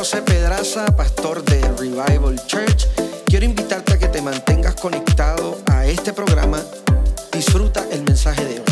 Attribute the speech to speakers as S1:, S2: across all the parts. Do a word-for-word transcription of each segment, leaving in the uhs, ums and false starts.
S1: José Pedraza, pastor de Revival Church. Quiero invitarte a que te mantengas conectado a este programa. Disfruta el mensaje de hoy.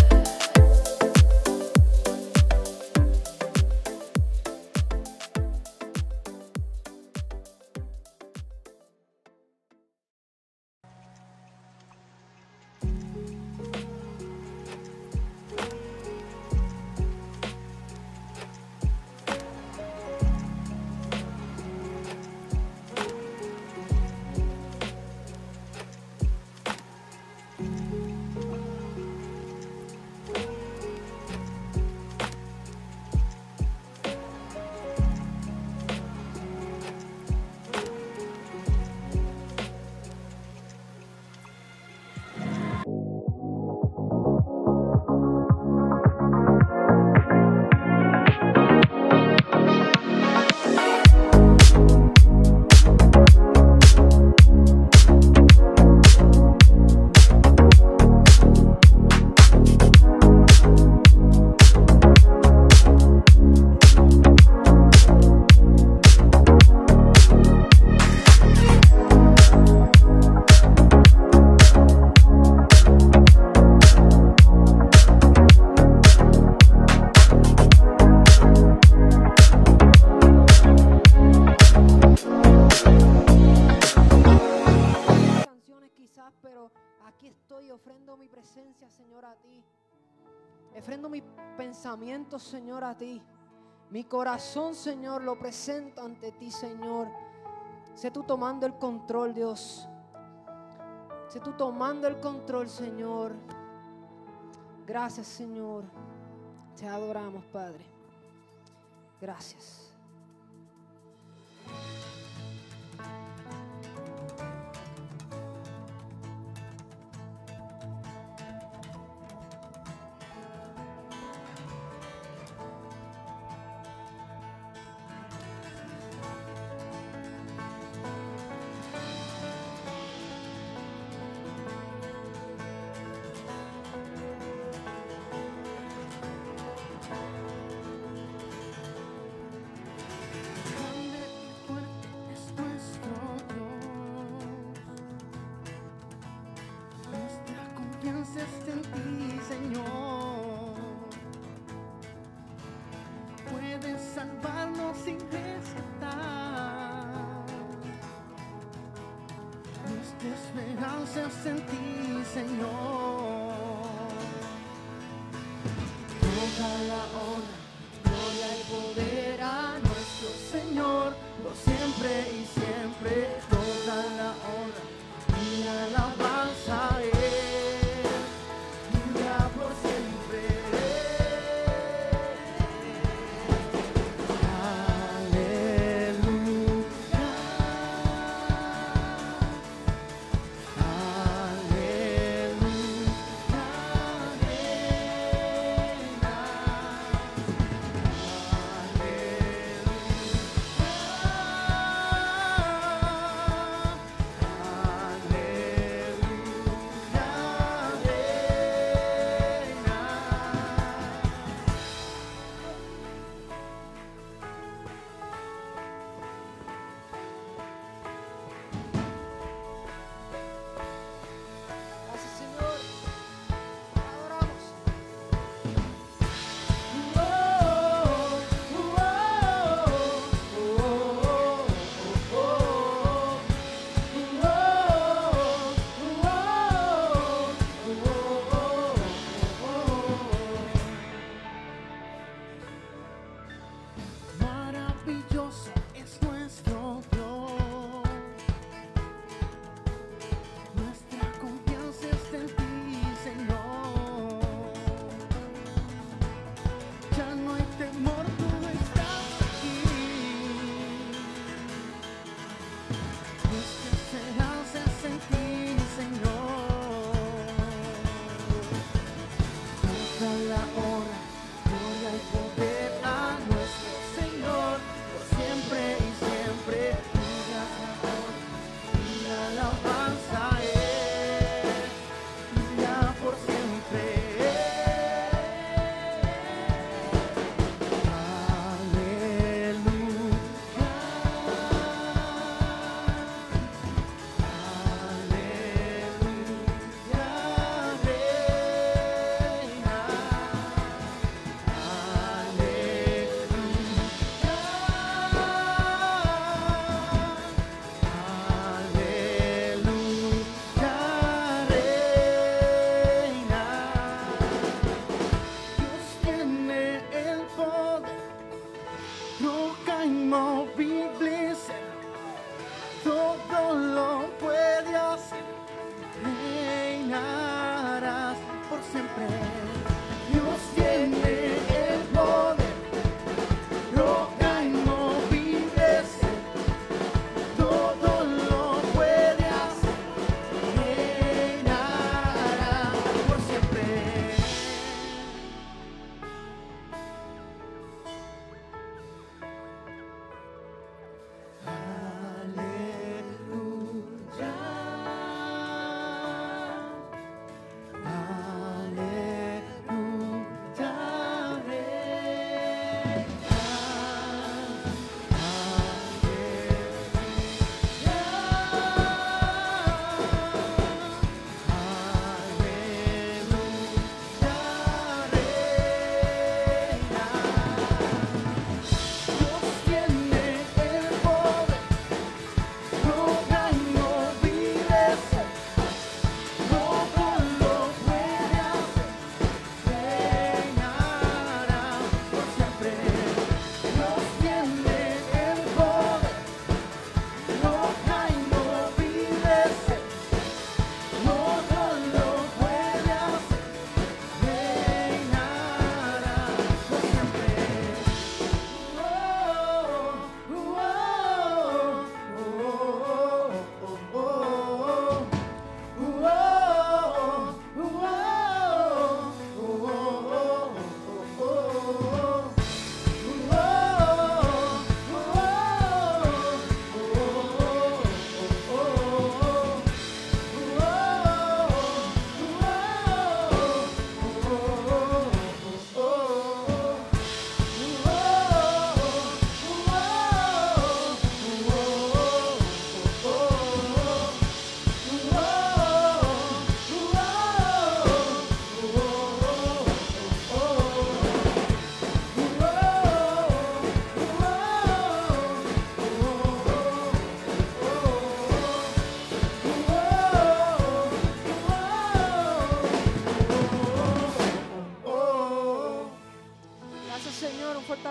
S2: Señor, a ti. Ofrendo mis pensamientos, Señor, a ti. Mi corazón, Señor, lo presento ante ti, Señor. Sé tú tomando el control, Dios. Sé tú tomando el control, Señor. Gracias, Señor. Te adoramos, Padre. Gracias.
S3: En ti, Señor, puedes salvarnos sin rescatar. Nuestra esperanza es en ti, Señor. Toda la honra, gloria y poder a nuestro Señor, por siempre y siempre. Toda la honra y alabanza a Él.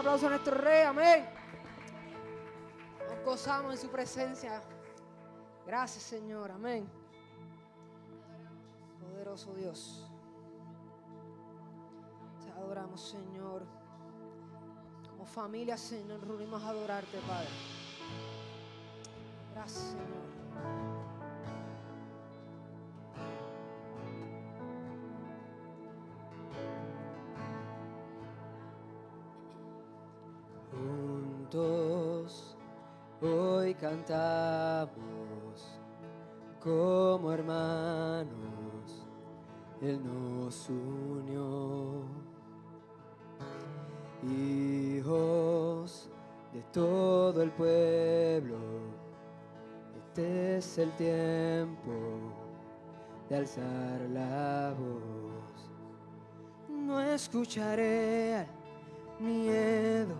S2: aplauso a nuestro Rey, amén. Nos gozamos en su presencia. Gracias, Señor, amén. Poderoso Dios. Te adoramos, Señor. Como familia, Señor, nos reunimos a adorarte, Padre. Gracias, Señor.
S4: Juntos hoy cantamos como hermanos, Él nos unió. Hijos de todo el pueblo, este es el tiempo de alzar la voz. No escucharé al miedo,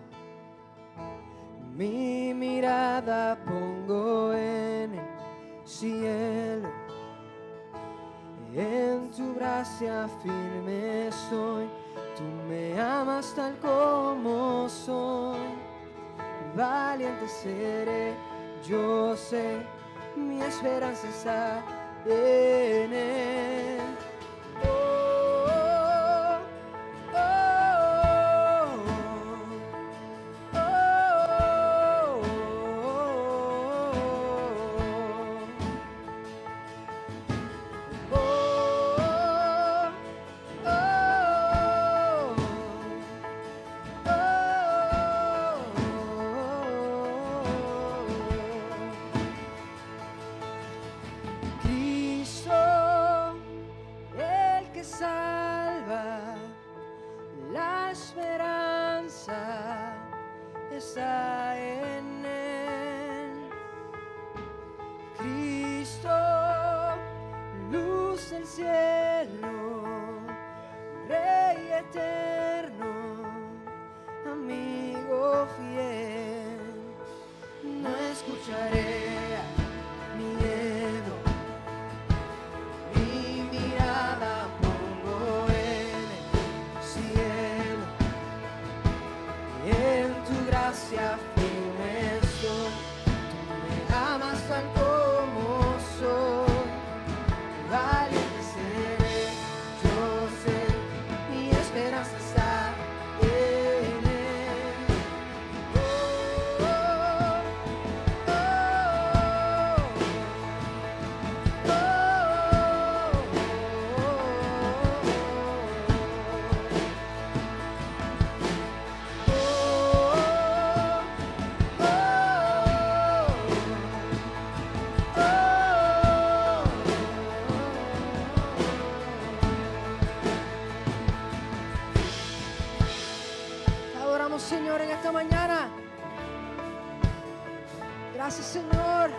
S4: mi mirada pongo en el cielo. En tu gracia firme estoy, tú me amas tal como soy. Valiente seré, yo sé, mi esperanza está en Él. Oh, oh, oh, oh, Cristo, el que salva, la esperanza está en Él. Cristo, luz del cielo, Rey eterno, amigo fiel. No escucharé miedo, mi mirada pongo en el cielo. En tu gracia firme estoy, tú me amas tal como soy. Valiente seré, yo sé, mi esperanza está en Él. Oh, oh, oh, oh,
S2: Te adoramos, Señor, en esta mañana. Gracias, Señor.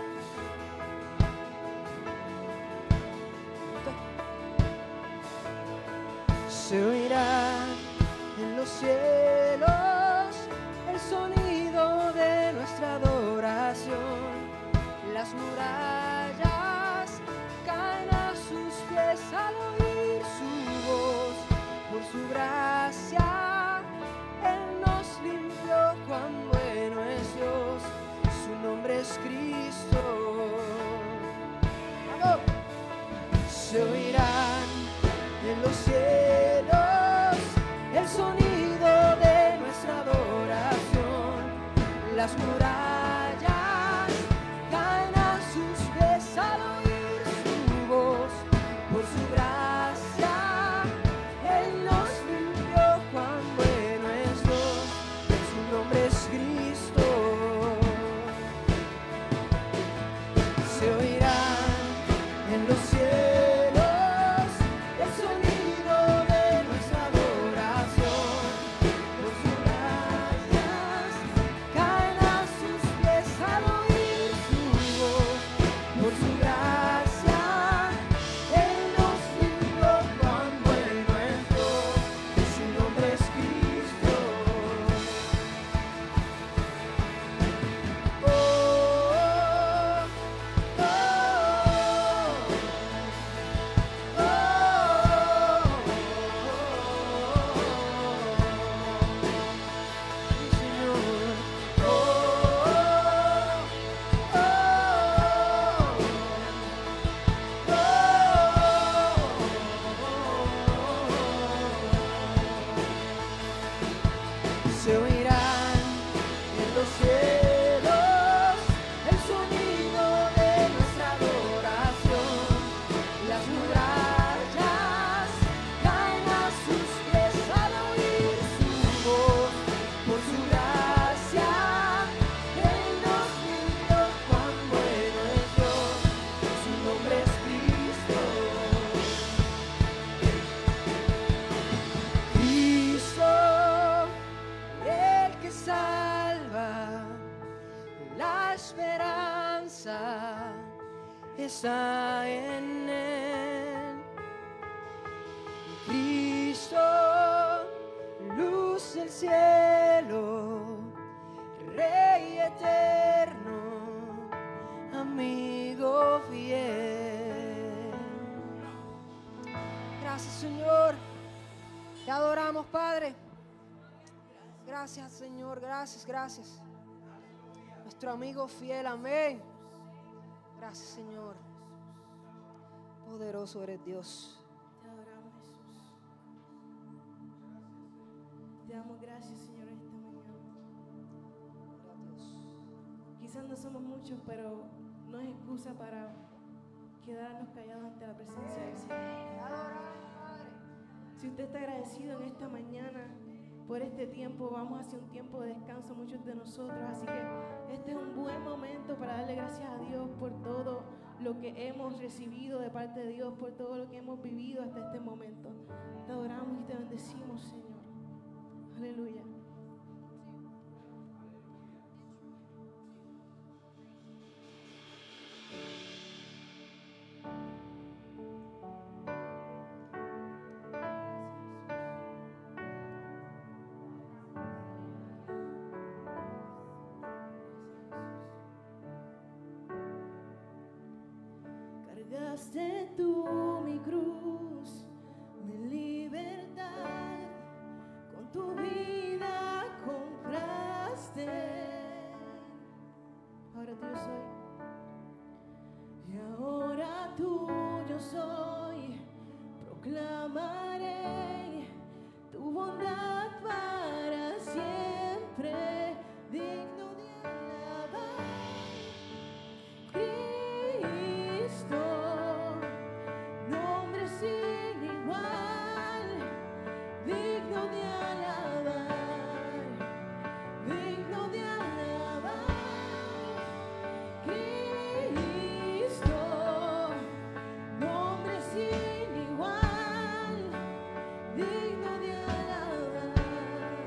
S4: Se oirá en los cielos el sonido de nuestra adoración. Las murallas caen a sus pies al oír su voz. Por su gracia Él nos limpió, cuán bueno es Dios, su nombre es Cristo. ¡Vamos! Se oirán en los cielos el sonido de nuestra adoración. Las murallas caen a sus pies al oír su voz. Por su gracia Él nos limpió, cuán bueno es Dios, su nombre es Cristo. Se oirán en los cielos el sonido de nuestra adoración. Por su gracia caen a cielo, Rey eterno, amigo fiel.
S2: Gracias, Señor. Te adoramos, Padre. Gracias, Señor. Gracias, gracias. Nuestro amigo fiel, amén. Gracias, Señor. Poderoso eres Dios.
S3: Te adoramos, Jesús. Te damos gracias, Señor, esta mañana. Quizás no somos muchos, pero no es excusa para quedarnos callados ante la presencia del Señor. Si usted está agradecido en esta mañana por este tiempo, vamos hacia un tiempo de descanso muchos de nosotros, así que este es un buen momento para darle gracias a Dios por todo lo que hemos recibido de parte de Dios, por todo lo que hemos vivido hasta este momento. Te adoramos y te bendecimos, Señor. Aleluya. Cargaste tú mi cruz, mi libertad, con tu vida compraste. Ahora tuyo soy, y ahora tuyo soy, proclamaré tu bondad para siempre, digno de alabar. Cristo, nombre sin igual, digno de alabar, digno de alabar. Cristo, nombre sin igual, digno de alabar.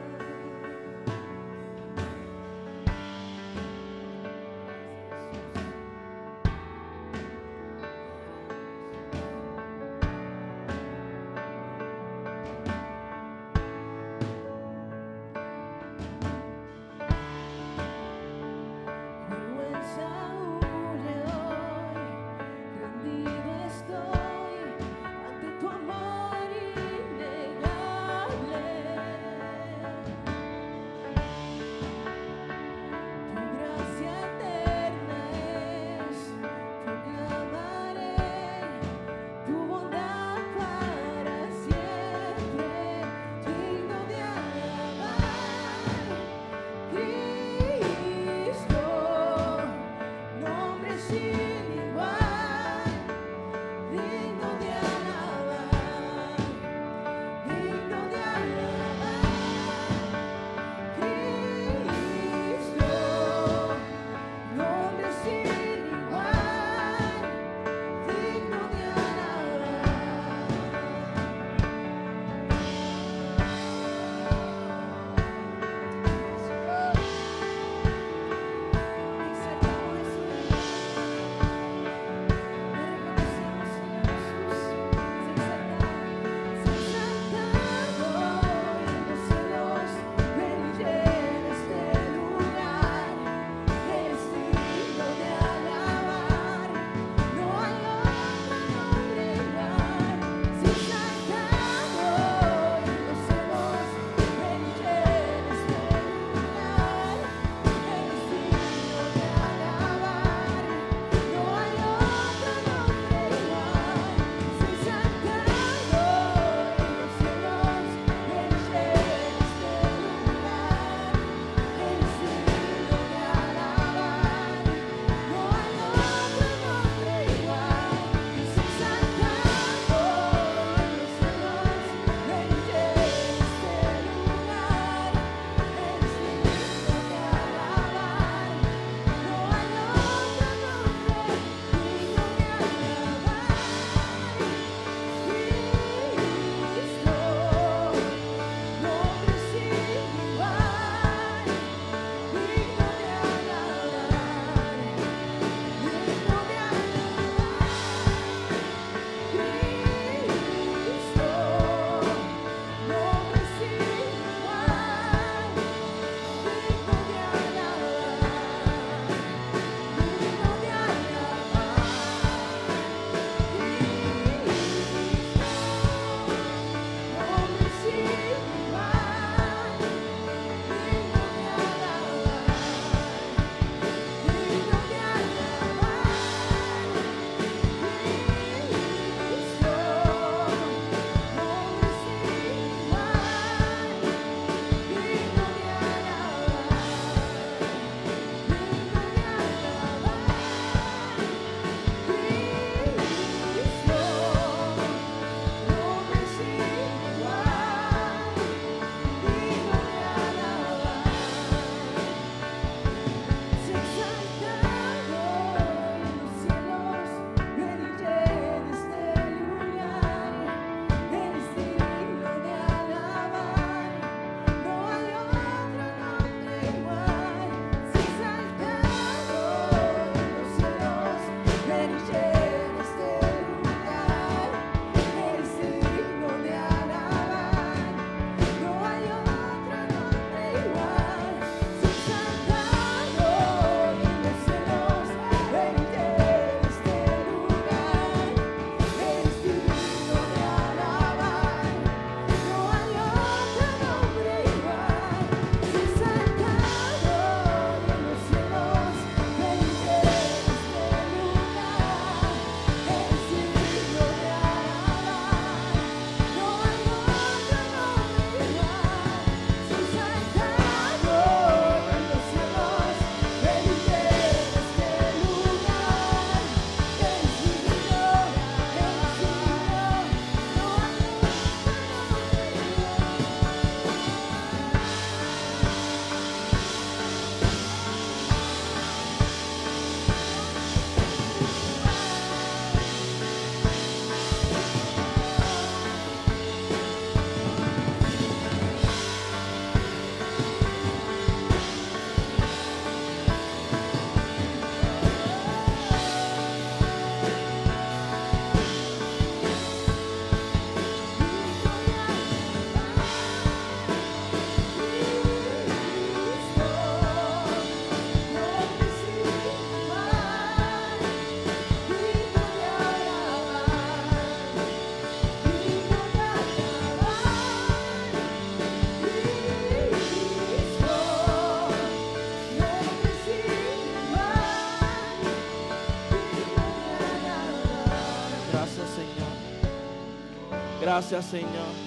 S5: Gracias, Señor.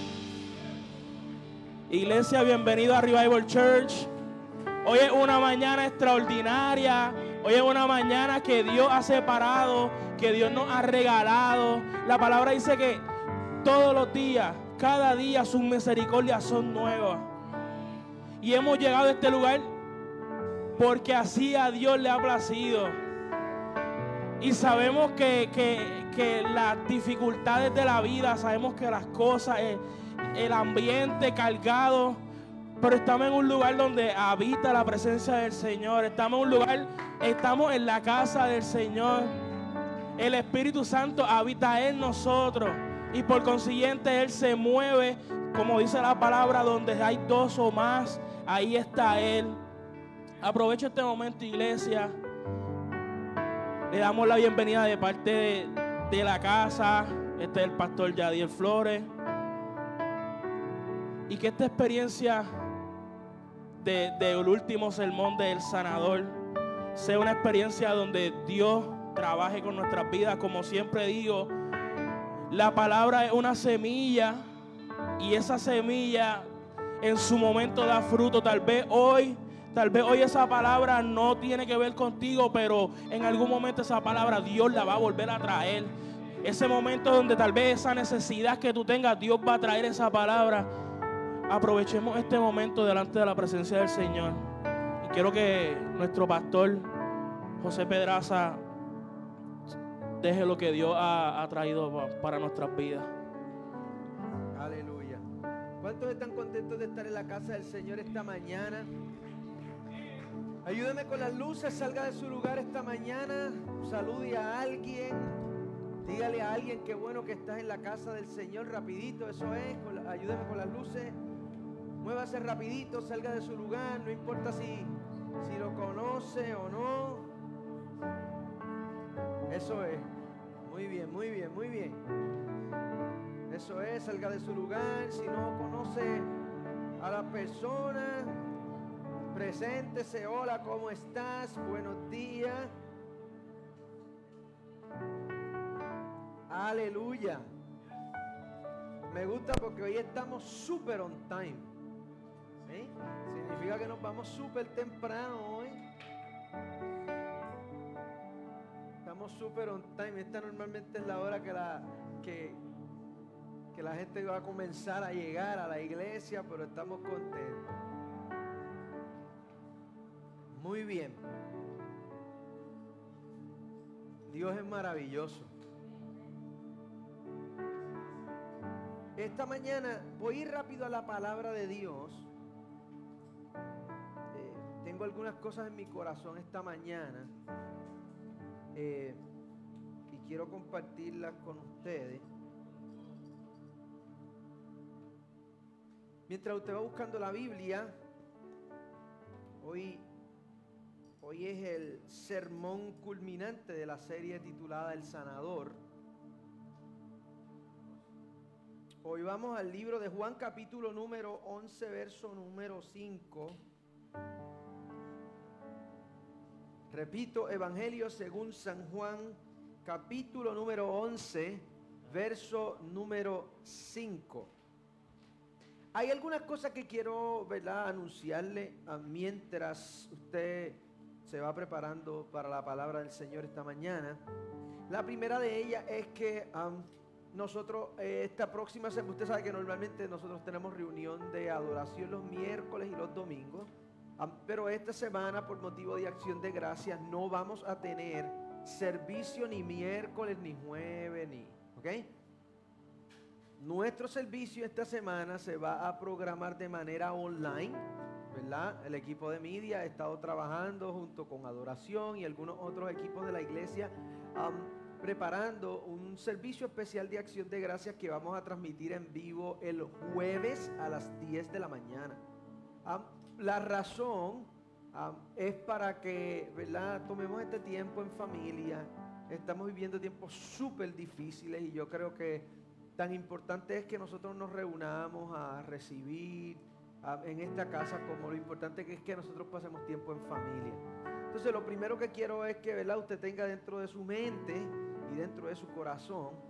S5: Iglesia, bienvenido a Revival Church. Hoy es una mañana extraordinaria. Hoy es una mañana que Dios ha separado, que Dios nos ha regalado. La palabra dice que todos los días, cada día sus misericordias son nuevas. Y hemos llegado a este lugar porque así a Dios le ha placido. Y sabemos que, que, que las dificultades de la vida, sabemos que las cosas, el, el ambiente cargado, pero estamos en un lugar donde habita la presencia del Señor. Estamos en un lugar, estamos en la casa del Señor. El Espíritu Santo habita en nosotros y por consiguiente Él se mueve, como dice la palabra, donde hay dos o más, ahí está Él. Aprovecho este momento, iglesia. Le damos la bienvenida de parte de, de la casa. Este es el pastor Yadiel Flores. Y que esta experiencia de, del último sermón del sanador sea una experiencia donde Dios trabaje con nuestras vidas. Como siempre digo, la palabra es una semilla y esa semilla en su momento da fruto. Tal vez hoy, tal vez hoy esa palabra no tiene que ver contigo, pero en algún momento esa palabra Dios la va a volver a traer. Ese momento donde tal vez esa necesidad que tú tengas, Dios va a traer esa palabra. Aprovechemos este momento delante de la presencia del Señor. Y quiero que nuestro pastor José Pedraza deje lo que Dios ha, ha traído para nuestras vidas.
S1: Aleluya. ¿Cuántos están contentos de estar en la casa del Señor esta mañana? Ayúdeme con las luces, salga de su lugar esta mañana, salude a alguien, dígale a alguien qué bueno que estás en la casa del Señor, rapidito, eso es, con la, ayúdeme con las luces, muévase rapidito, salga de su lugar, no importa si, si lo conoce o no, eso es, muy bien, muy bien, muy bien, eso es, salga de su lugar, si no conoce a la persona, preséntese, hola, ¿cómo estás? Buenos días. Aleluya. Me gusta porque hoy estamos súper on time. ¿Sí? Significa que nos vamos súper temprano hoy. Estamos súper on time. Esta normalmente es la hora que la, que, que la gente va a comenzar a llegar a la iglesia, pero estamos contentos. Muy bien. Dios es maravilloso. Esta mañana voy a ir rápido a la palabra de Dios. Eh, tengo algunas cosas en mi corazón esta mañana eh, y quiero compartirlas con ustedes. Mientras usted va buscando la Biblia, hoy Hoy es el sermón culminante de la serie titulada El Sanador. Hoy vamos al libro de Juan, capítulo número once, verso número cinco. Repito, Evangelio según San Juan, capítulo número once, verso número cinco. Hay algunas cosas que quiero, ¿verdad?, anunciarle mientras usted se va preparando para la palabra del Señor esta mañana. La primera de ellas es que um, nosotros eh, esta próxima semana, usted sabe que normalmente nosotros tenemos reunión de adoración los miércoles y los domingos, um, pero esta semana por motivo de acción de gracias no vamos a tener servicio ni miércoles ni jueves ni, ¿ok? Nuestro servicio esta semana se va a programar de manera online, ¿verdad? El equipo de media ha estado trabajando junto con adoración y algunos otros equipos de la iglesia um, preparando un servicio especial de acción de gracias que vamos a transmitir en vivo el jueves a las diez de la mañana. Um, la razón um, es para que, ¿verdad?, tomemos este tiempo en familia. Estamos viviendo tiempos súper difíciles y yo creo que tan importante es que nosotros nos reunamos a recibir en esta casa, como lo importante que es que nosotros pasemos tiempo en familia. Entonces lo primero que quiero es que, ¿verdad?, usted tenga dentro de su mente y dentro de su corazón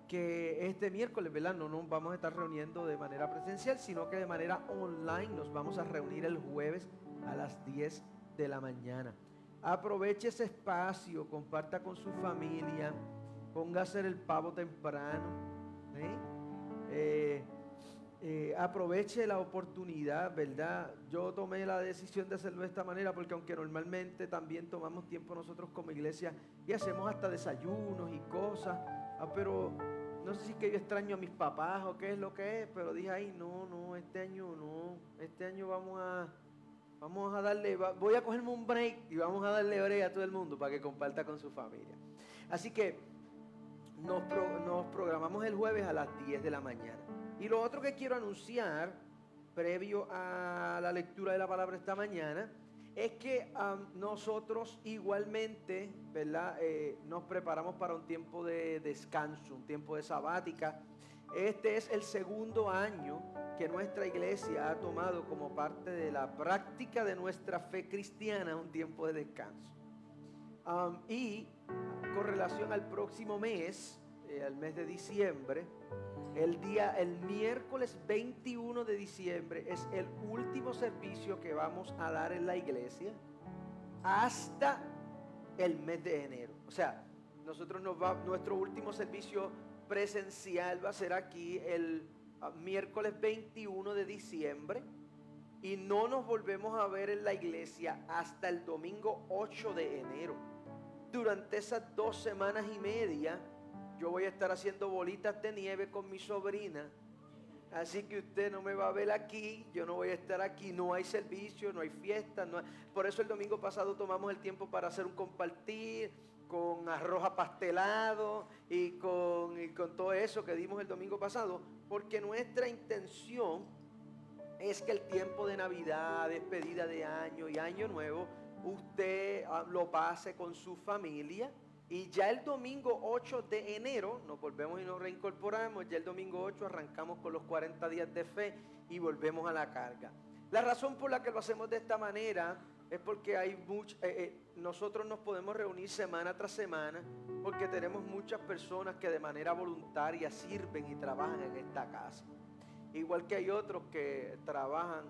S1: que este miércoles, ¿verdad? No nos vamos a estar reuniendo de manera presencial, sino que de manera online nos vamos a reunir el jueves a las diez de la mañana. Aproveche ese espacio, comparta con su familia, ponga a hacer el pavo temprano, ¿eh? Eh, eh, aproveche la oportunidad, ¿verdad? Yo tomé la decisión de hacerlo de esta manera porque aunque normalmente también tomamos tiempo nosotros como iglesia y hacemos hasta desayunos y cosas, ah, pero no sé si es que yo extraño a mis papás o qué es lo que es, pero dije, ay, no, no, este año no, este año vamos a, vamos a darle, va, voy a cogerme un break y vamos a darle break a todo el mundo para que comparta con su familia. Así que nos, pro, nos programamos el jueves a las diez de la mañana. Y lo otro que quiero anunciar, previo a la lectura de la palabra esta mañana, es que um, nosotros igualmente, ¿verdad? Eh, nos preparamos para un tiempo de descanso, un tiempo de sabática. Este es el segundo año que nuestra iglesia ha tomado como parte de la práctica de nuestra fe cristiana un tiempo de descanso. Um, y con relación al próximo mes, eh, al mes de diciembre, el día, el miércoles veintiuno de diciembre es el último servicio que vamos a dar en la iglesia hasta el mes de enero. O sea, nosotros nos va, nuestro último servicio presencial va a ser aquí el uh, miércoles veintiuno de diciembre y no nos volvemos a ver en la iglesia hasta el domingo ocho de enero. Durante esas dos semanas y media yo voy a estar haciendo bolitas de nieve con mi sobrina. Así que usted no me va a ver aquí, yo no voy a estar aquí, no hay servicio, no hay fiesta. No hay... Por eso el domingo pasado tomamos el tiempo para hacer un compartir con arroz apastelado y con, y con todo eso que dimos el domingo pasado. Porque nuestra intención es que el tiempo de Navidad, despedida de año y año nuevo, usted uh, lo pase con su familia. Y ya el domingo ocho de enero nos volvemos y nos reincorporamos. Ya el domingo ocho arrancamos con los cuarenta días de fe y volvemos a la carga. La razón por la que lo hacemos de esta manera es porque hay much, eh, eh, nosotros nos podemos reunir semana tras semana porque tenemos muchas personas que de manera voluntaria sirven y trabajan en esta casa. Igual que hay otros que trabajan,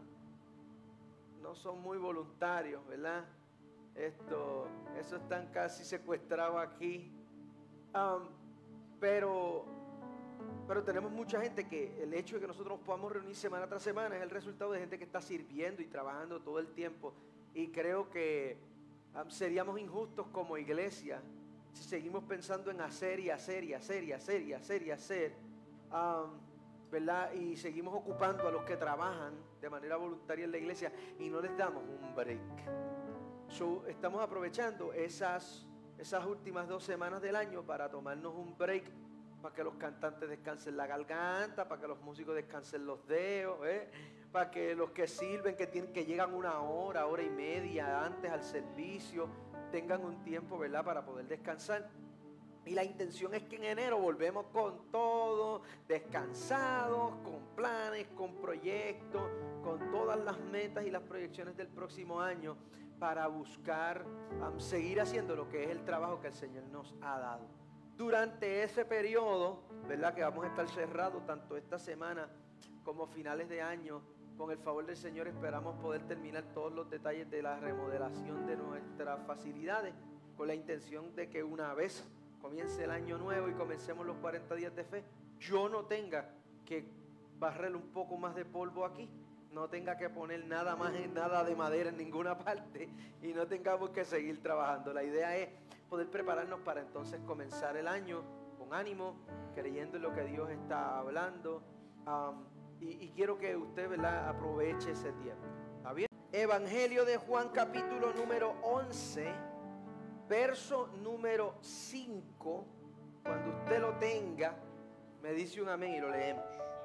S1: no son muy voluntarios, ¿verdad? Esto, eso están casi secuestrados aquí. Um, pero, pero tenemos mucha gente que el hecho de que nosotros nos podamos reunir semana tras semana es el resultado de gente que está sirviendo y trabajando todo el tiempo. Y creo que um, seríamos injustos como iglesia si seguimos pensando en hacer y hacer y hacer y hacer y hacer y hacer, um, ¿verdad? Y seguimos ocupando a los que trabajan de manera voluntaria en la iglesia y no les damos un break. So, estamos aprovechando esas, esas últimas dos semanas del año para tomarnos un break, para que los cantantes descansen la garganta, para que los músicos descansen los dedos, ¿eh? Para que los que sirven, que, tienen, que llegan una hora, hora y media antes al servicio, tengan un tiempo, ¿verdad?, para poder descansar. Y la intención es que en enero volvemos con todo, descansados, con planes, con proyectos, con todas las metas y las proyecciones del próximo año, para buscar um, seguir haciendo lo que es el trabajo que el Señor nos ha dado. Durante ese periodo, ¿verdad?, que vamos a estar cerrados tanto esta semana como finales de año, con el favor del Señor esperamos poder terminar todos los detalles de la remodelación de nuestras facilidades, con la intención de que una vez comience el año nuevo y comencemos los cuarenta días de fe, yo no tenga que barrer un poco más de polvo aquí, no tenga que poner nada más, nada de madera en ninguna parte y no tengamos que seguir trabajando. La idea es poder prepararnos para entonces comenzar el año con ánimo, creyendo en lo que Dios está hablando. Um, y, y quiero que usted, ¿verdad?, aproveche ese tiempo. ¿Está bien? Evangelio de Juan, capítulo número once, verso número cinco. Cuando usted lo tenga, me dice un amén y lo leemos.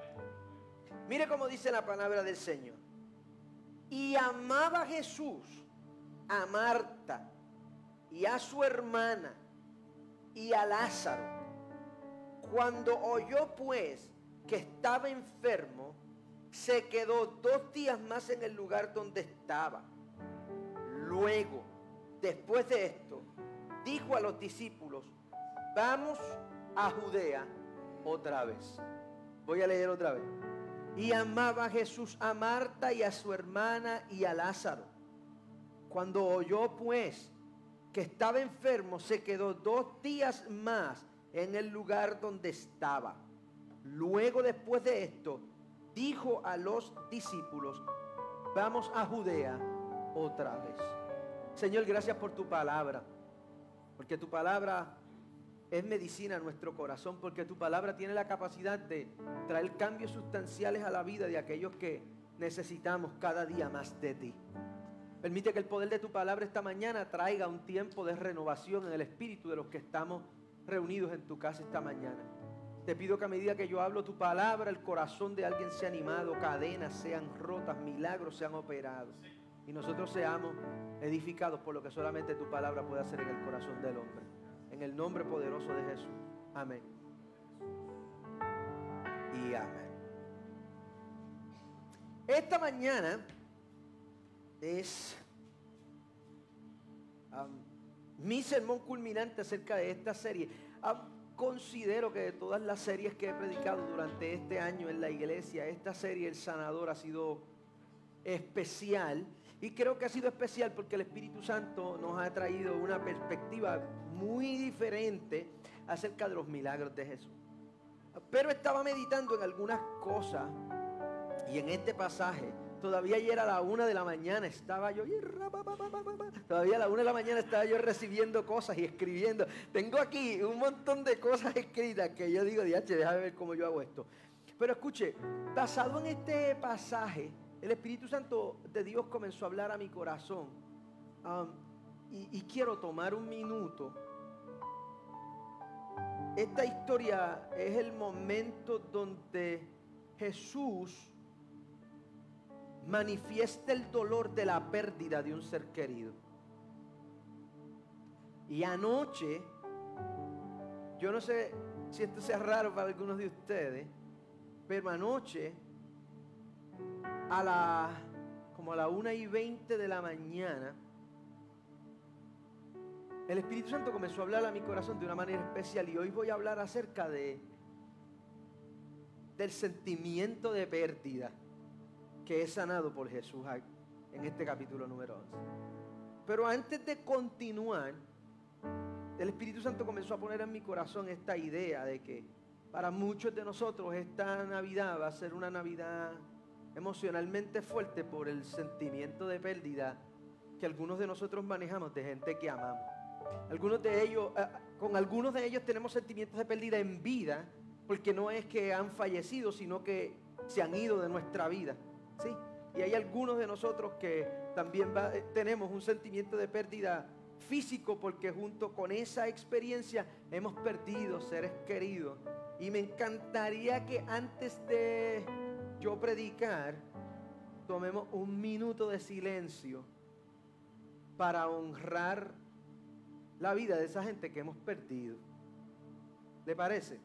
S1: Mire cómo dice la palabra del Señor. Y amaba Jesús a Marta y a su hermana y a Lázaro. Cuando oyó pues que estaba enfermo, se quedó dos días más en el lugar donde estaba. Luego, después de esto, dijo a los discípulos: vamos a Judea otra vez. Voy a leer otra vez. Y amaba a Jesús a Marta y a su hermana y a Lázaro. Cuando oyó pues que estaba enfermo, se quedó dos días más en el lugar donde estaba. Luego, después de esto, dijo a los discípulos: vamos a Judea otra vez. Señor, gracias por tu palabra, porque tu palabra es medicina a nuestro corazón, porque tu palabra tiene la capacidad de traer cambios sustanciales a la vida de aquellos que necesitamos cada día más de ti. Permite que el poder de tu palabra esta mañana traiga un tiempo de renovación en el espíritu de los que estamos reunidos en tu casa esta mañana. Te pido que a medida que yo hablo tu palabra, el corazón de alguien sea animado, cadenas sean rotas, milagros sean operados, y nosotros seamos edificados por lo que solamente tu palabra puede hacer en el corazón del hombre. En el nombre poderoso de Jesús. Amén. Y amén. Esta mañana es um, mi sermón culminante acerca de esta serie. Um, considero que de todas las series que he predicado durante este año en la iglesia, esta serie, El Sanador, ha sido especial. Y creo que ha sido especial porque el Espíritu Santo nos ha traído una perspectiva muy diferente acerca de los milagros de Jesús. Pero estaba meditando en algunas cosas, y en este pasaje, todavía ayer a la una de la mañana estaba yo, todavía a la una de la mañana estaba yo recibiendo cosas y escribiendo. Tengo aquí un montón de cosas escritas que yo digo, diache, déjame ver cómo yo hago esto. Pero escuche, basado en este pasaje, el Espíritu Santo de Dios comenzó a hablar a mi corazón. Um, y, y quiero tomar un minuto. Esta historia es el momento donde Jesús manifiesta el dolor de la pérdida de un ser querido. Y anoche, yo no sé si esto sea raro para algunos de ustedes, pero anoche, a la, como a la una y veinte de la mañana, el Espíritu Santo comenzó a hablar a mi corazón de una manera especial, y hoy voy a hablar acerca de del sentimiento de pérdida que es sanado por Jesús en este capítulo número once. Pero antes de continuar, el Espíritu Santo comenzó a poner en mi corazón esta idea de que para muchos de nosotros esta Navidad va a ser una Navidad emocionalmente fuerte por el sentimiento de pérdida que algunos de nosotros manejamos de gente que amamos. Algunos de ellos, con algunos de ellos tenemos sentimientos de pérdida en vida, porque no es que han fallecido, sino que se han ido de nuestra vida, ¿sí? Y hay algunos de nosotros que también va, tenemos un sentimiento de pérdida físico, porque junto con esa experiencia hemos perdido seres queridos. Y me encantaría que antes de yo predicar, tomemos un minuto de silencio para honrar la vida de esa gente que hemos perdido. ¿Le parece?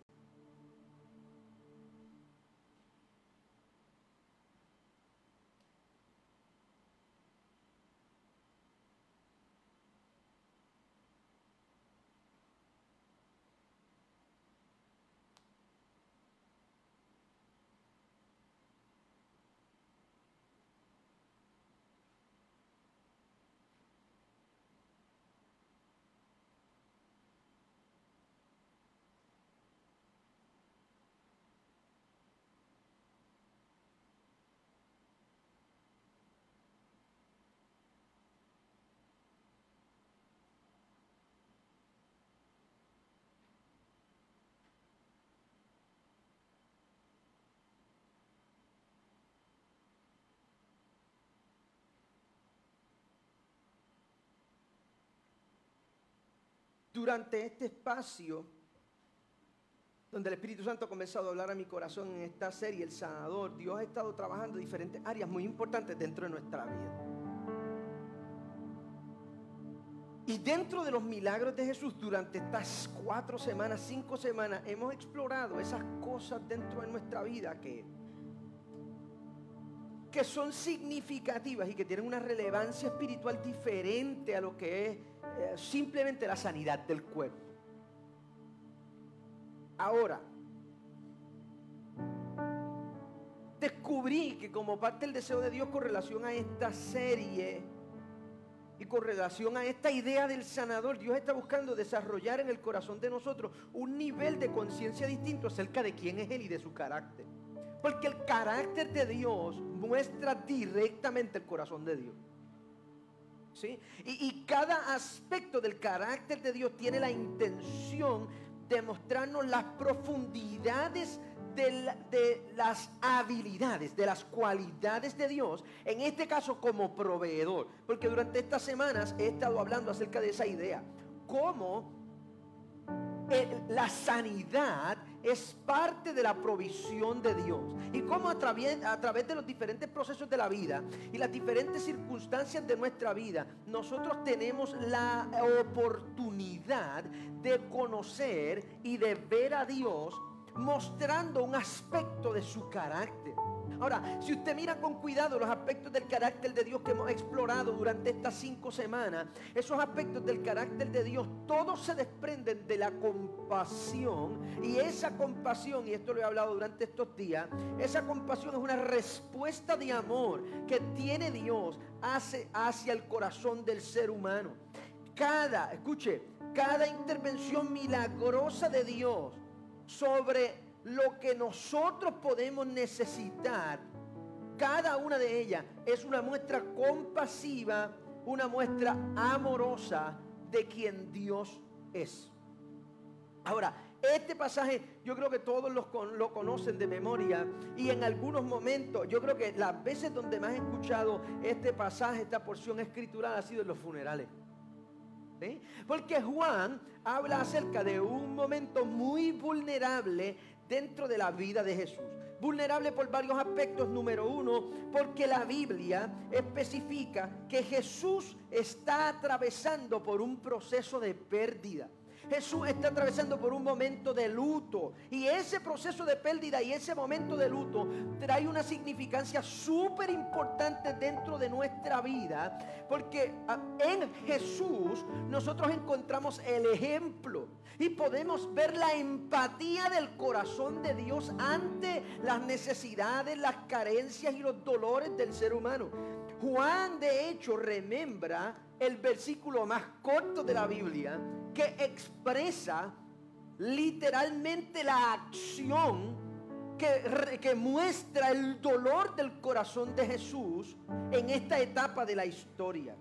S1: Durante este espacio donde el Espíritu Santo ha comenzado a hablar a mi corazón en esta serie, El Sanador, Dios ha estado trabajando en diferentes áreas muy importantes dentro de nuestra vida. Y dentro de los milagros de Jesús, durante estas cuatro semanas, cinco semanas, hemos explorado esas cosas dentro de nuestra vida que, que son significativas y que tienen una relevancia espiritual diferente a lo que es eh, simplemente la sanidad del cuerpo. Ahora, descubrí que como parte del deseo de Dios con relación a esta serie y con relación a esta idea del sanador, Dios está buscando desarrollar en el corazón de nosotros un nivel de conciencia distinto acerca de quién es Él y de su carácter. Porque el carácter de Dios muestra directamente el corazón de Dios. ¿Sí? Y, y cada aspecto del carácter de Dios tiene la intención de mostrarnos las profundidades de, la, de las habilidades, de las cualidades de Dios, en este caso como proveedor. Porque durante estas semanas he estado hablando acerca de esa idea. Cómo el, la sanidad es parte de la provisión de Dios. Y cómo a través, a través de los diferentes procesos de la vida y las diferentes circunstancias de nuestra vida, nosotros tenemos la oportunidad de conocer y de ver a Dios mostrando un aspecto de su carácter. Ahora, si usted mira con cuidado los aspectos del carácter de Dios que hemos explorado durante estas cinco semanas, esos aspectos del carácter de Dios, todos se desprenden de la compasión. Y esa compasión, y esto lo he hablado durante estos días, esa compasión es una respuesta de amor que tiene Dios hacia, hacia el corazón del ser humano. Cada, escuche, cada intervención milagrosa de Dios sobre lo que nosotros podemos necesitar, cada una de ellas es una muestra compasiva, una muestra amorosa de quien Dios es. Ahora, este pasaje yo creo que todos lo, lo conocen de memoria, y en algunos momentos, yo creo que las veces donde más he escuchado este pasaje, esta porción escritural, ha sido en los funerales. ¿Sí? Porque Juan habla acerca de un momento muy vulnerable dentro de la vida de Jesús. Vulnerable por varios aspectos. Número uno, porque la Biblia especifica que Jesús está atravesando por un proceso de pérdida. Jesús está atravesando por un momento de luto, y ese proceso de pérdida y ese momento de luto trae una significancia súper importante dentro de nuestra vida, porque en Jesús nosotros encontramos el ejemplo y podemos ver la empatía del corazón de Dios ante las necesidades, las carencias y los dolores del ser humano. Juan, de hecho, remembra el versículo más corto de la Biblia, que expresa literalmente la acción que, que muestra el dolor del corazón de Jesús en esta etapa de la historia.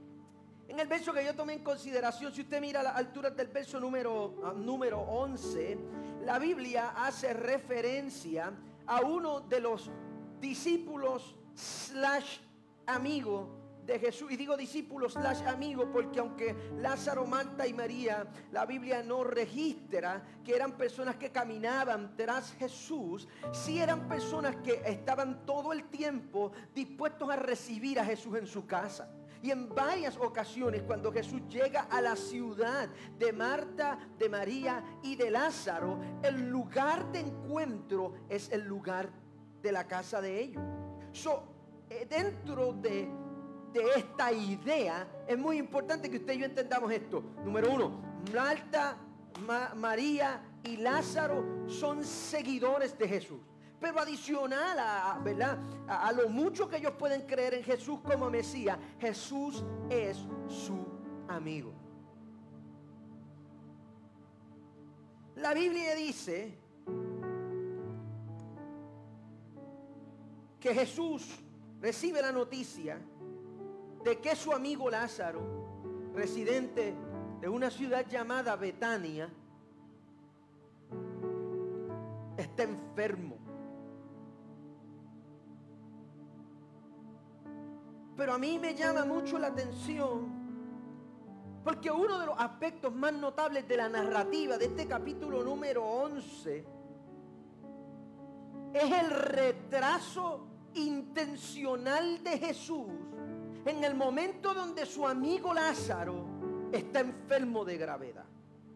S1: En el verso que yo tomé en consideración, si usted mira a las alturas del verso número, número once, la Biblia hace referencia a uno de los discípulos slash amigos de Jesús. Y digo discípulos slash amigos porque aunque Lázaro, Marta y María, la Biblia no registra que eran personas que caminaban tras Jesús, sí eran personas que estaban todo el tiempo dispuestos a recibir a Jesús en su casa. Y en varias ocasiones, cuando Jesús llega a la ciudad de Marta, de María y de Lázaro, el lugar de encuentro es el lugar de la casa de ellos. So, eh, dentro de, de esta idea, es muy importante que usted y yo entendamos esto. Número uno, Marta, Ma, María y Lázaro son seguidores de Jesús. Pero adicional a, ¿verdad? A, a lo mucho que ellos pueden creer en Jesús como Mesías, Jesús es su amigo. La Biblia dice que Jesús recibe la noticia de que su amigo Lázaro, residente de una ciudad llamada Betania, está enfermo. Pero a mí me llama mucho la atención porque uno de los aspectos más notables de la narrativa de este capítulo número once es el retraso intencional de Jesús en el momento donde su amigo Lázaro está enfermo de gravedad.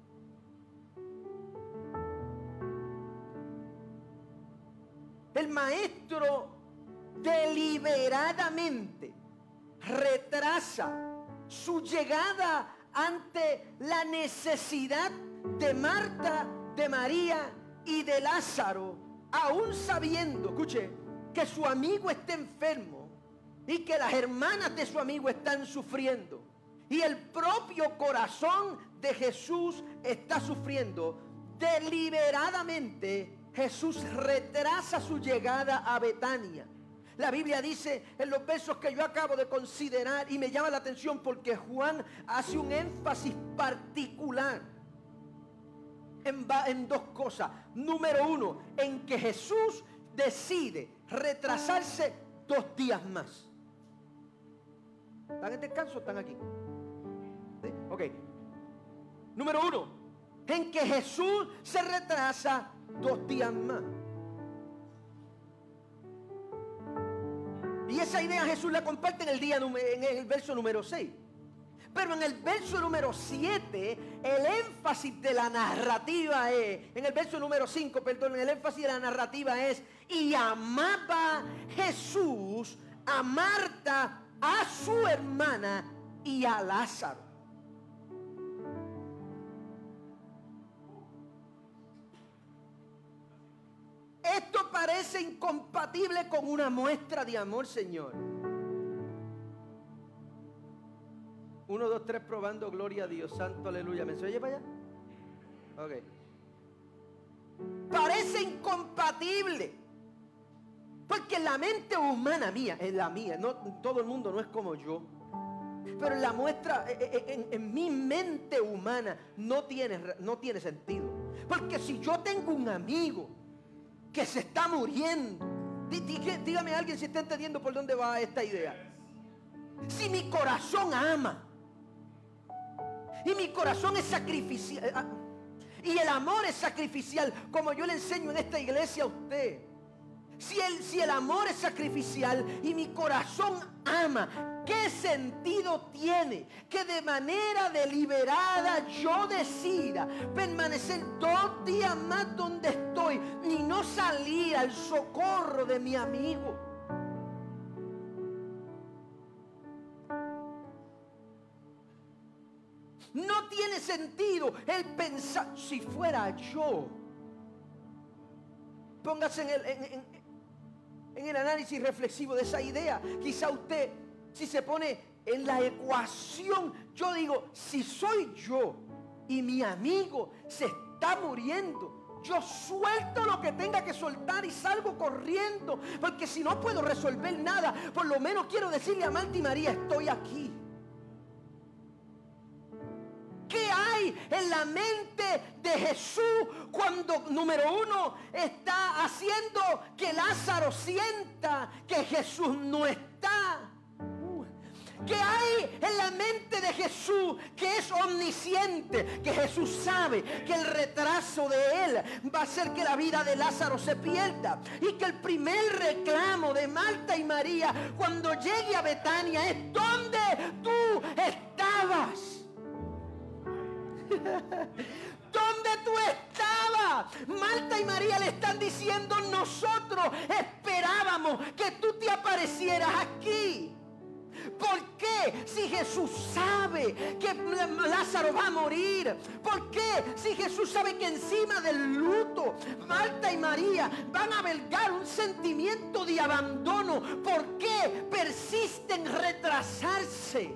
S1: El maestro deliberadamente retrasa su llegada ante la necesidad de Marta, de María y de Lázaro, aún sabiendo, escuche, que su amigo esté enfermo y que las hermanas de su amigo están sufriendo y el propio corazón de Jesús está sufriendo, deliberadamente Jesús retrasa su llegada a Betania. La Biblia dice en los versos que yo acabo de considerar, y me llama la atención porque Juan hace un énfasis particular en, en dos cosas. Número uno, en que Jesús decide retrasarse dos días más. ¿Están en descanso o están aquí? ¿Sí? Ok. Número uno, en que Jesús se retrasa dos días más. Y esa idea Jesús la comparte en el, día, en el verso número seis. Pero en el verso número siete, el énfasis de la narrativa es, en el verso número cinco, perdón, el énfasis de la narrativa es, y amaba Jesús a Marta, a su hermana y a Lázaro. Esto parece incompatible con una muestra de amor, Señor. Uno, dos, tres, probando, gloria a Dios, santo, aleluya. ¿Me se oye para allá? Ok. Parece incompatible. Porque en la mente humana mía, en la mía, no, todo el mundo no es como yo. Pero en la muestra, en, en, en mi mente humana, no tiene, no tiene sentido. Porque si yo tengo un amigo que se está muriendo, dí, dí, dígame a alguien si está entendiendo por dónde va esta idea. Si mi corazón ama y mi corazón es sacrificial y el amor es sacrificial, como yo le enseño en esta iglesia a usted, si el, si el amor es sacrificial y mi corazón ama, ¿qué sentido tiene que de manera deliberada yo decida permanecer dos días más donde estoy y no salir al socorro de mi amigo? No tiene sentido el pensar, si fuera yo. Póngase en el, en, en, en el análisis reflexivo de esa idea. Quizá usted, si se pone en la ecuación, yo digo, si soy yo y mi amigo se está muriendo, yo suelto lo que tenga que soltar y salgo corriendo, porque si no puedo resolver nada, por lo menos quiero decirle a Marta y María, estoy aquí. ¿Qué hay en la mente de Jesús cuando, número uno, está haciendo que Lázaro sienta que Jesús no está? ¿Qué hay en la mente de Jesús que es omnisciente? Que Jesús sabe que el retraso de él va a hacer que la vida de Lázaro se pierda. Y que el primer reclamo de Marta y María cuando llegue a Betania es: ¿dónde tú estabas? ¿Dónde tú estabas? Marta y María le están diciendo: nosotros esperábamos que tú te aparecieras aquí. ¿Por qué? Si Jesús sabe que Lázaro va a morir. ¿Por qué? Si Jesús sabe que encima del luto Marta y María van a albergar un sentimiento de abandono. ¿Por qué persisten en retrasarse?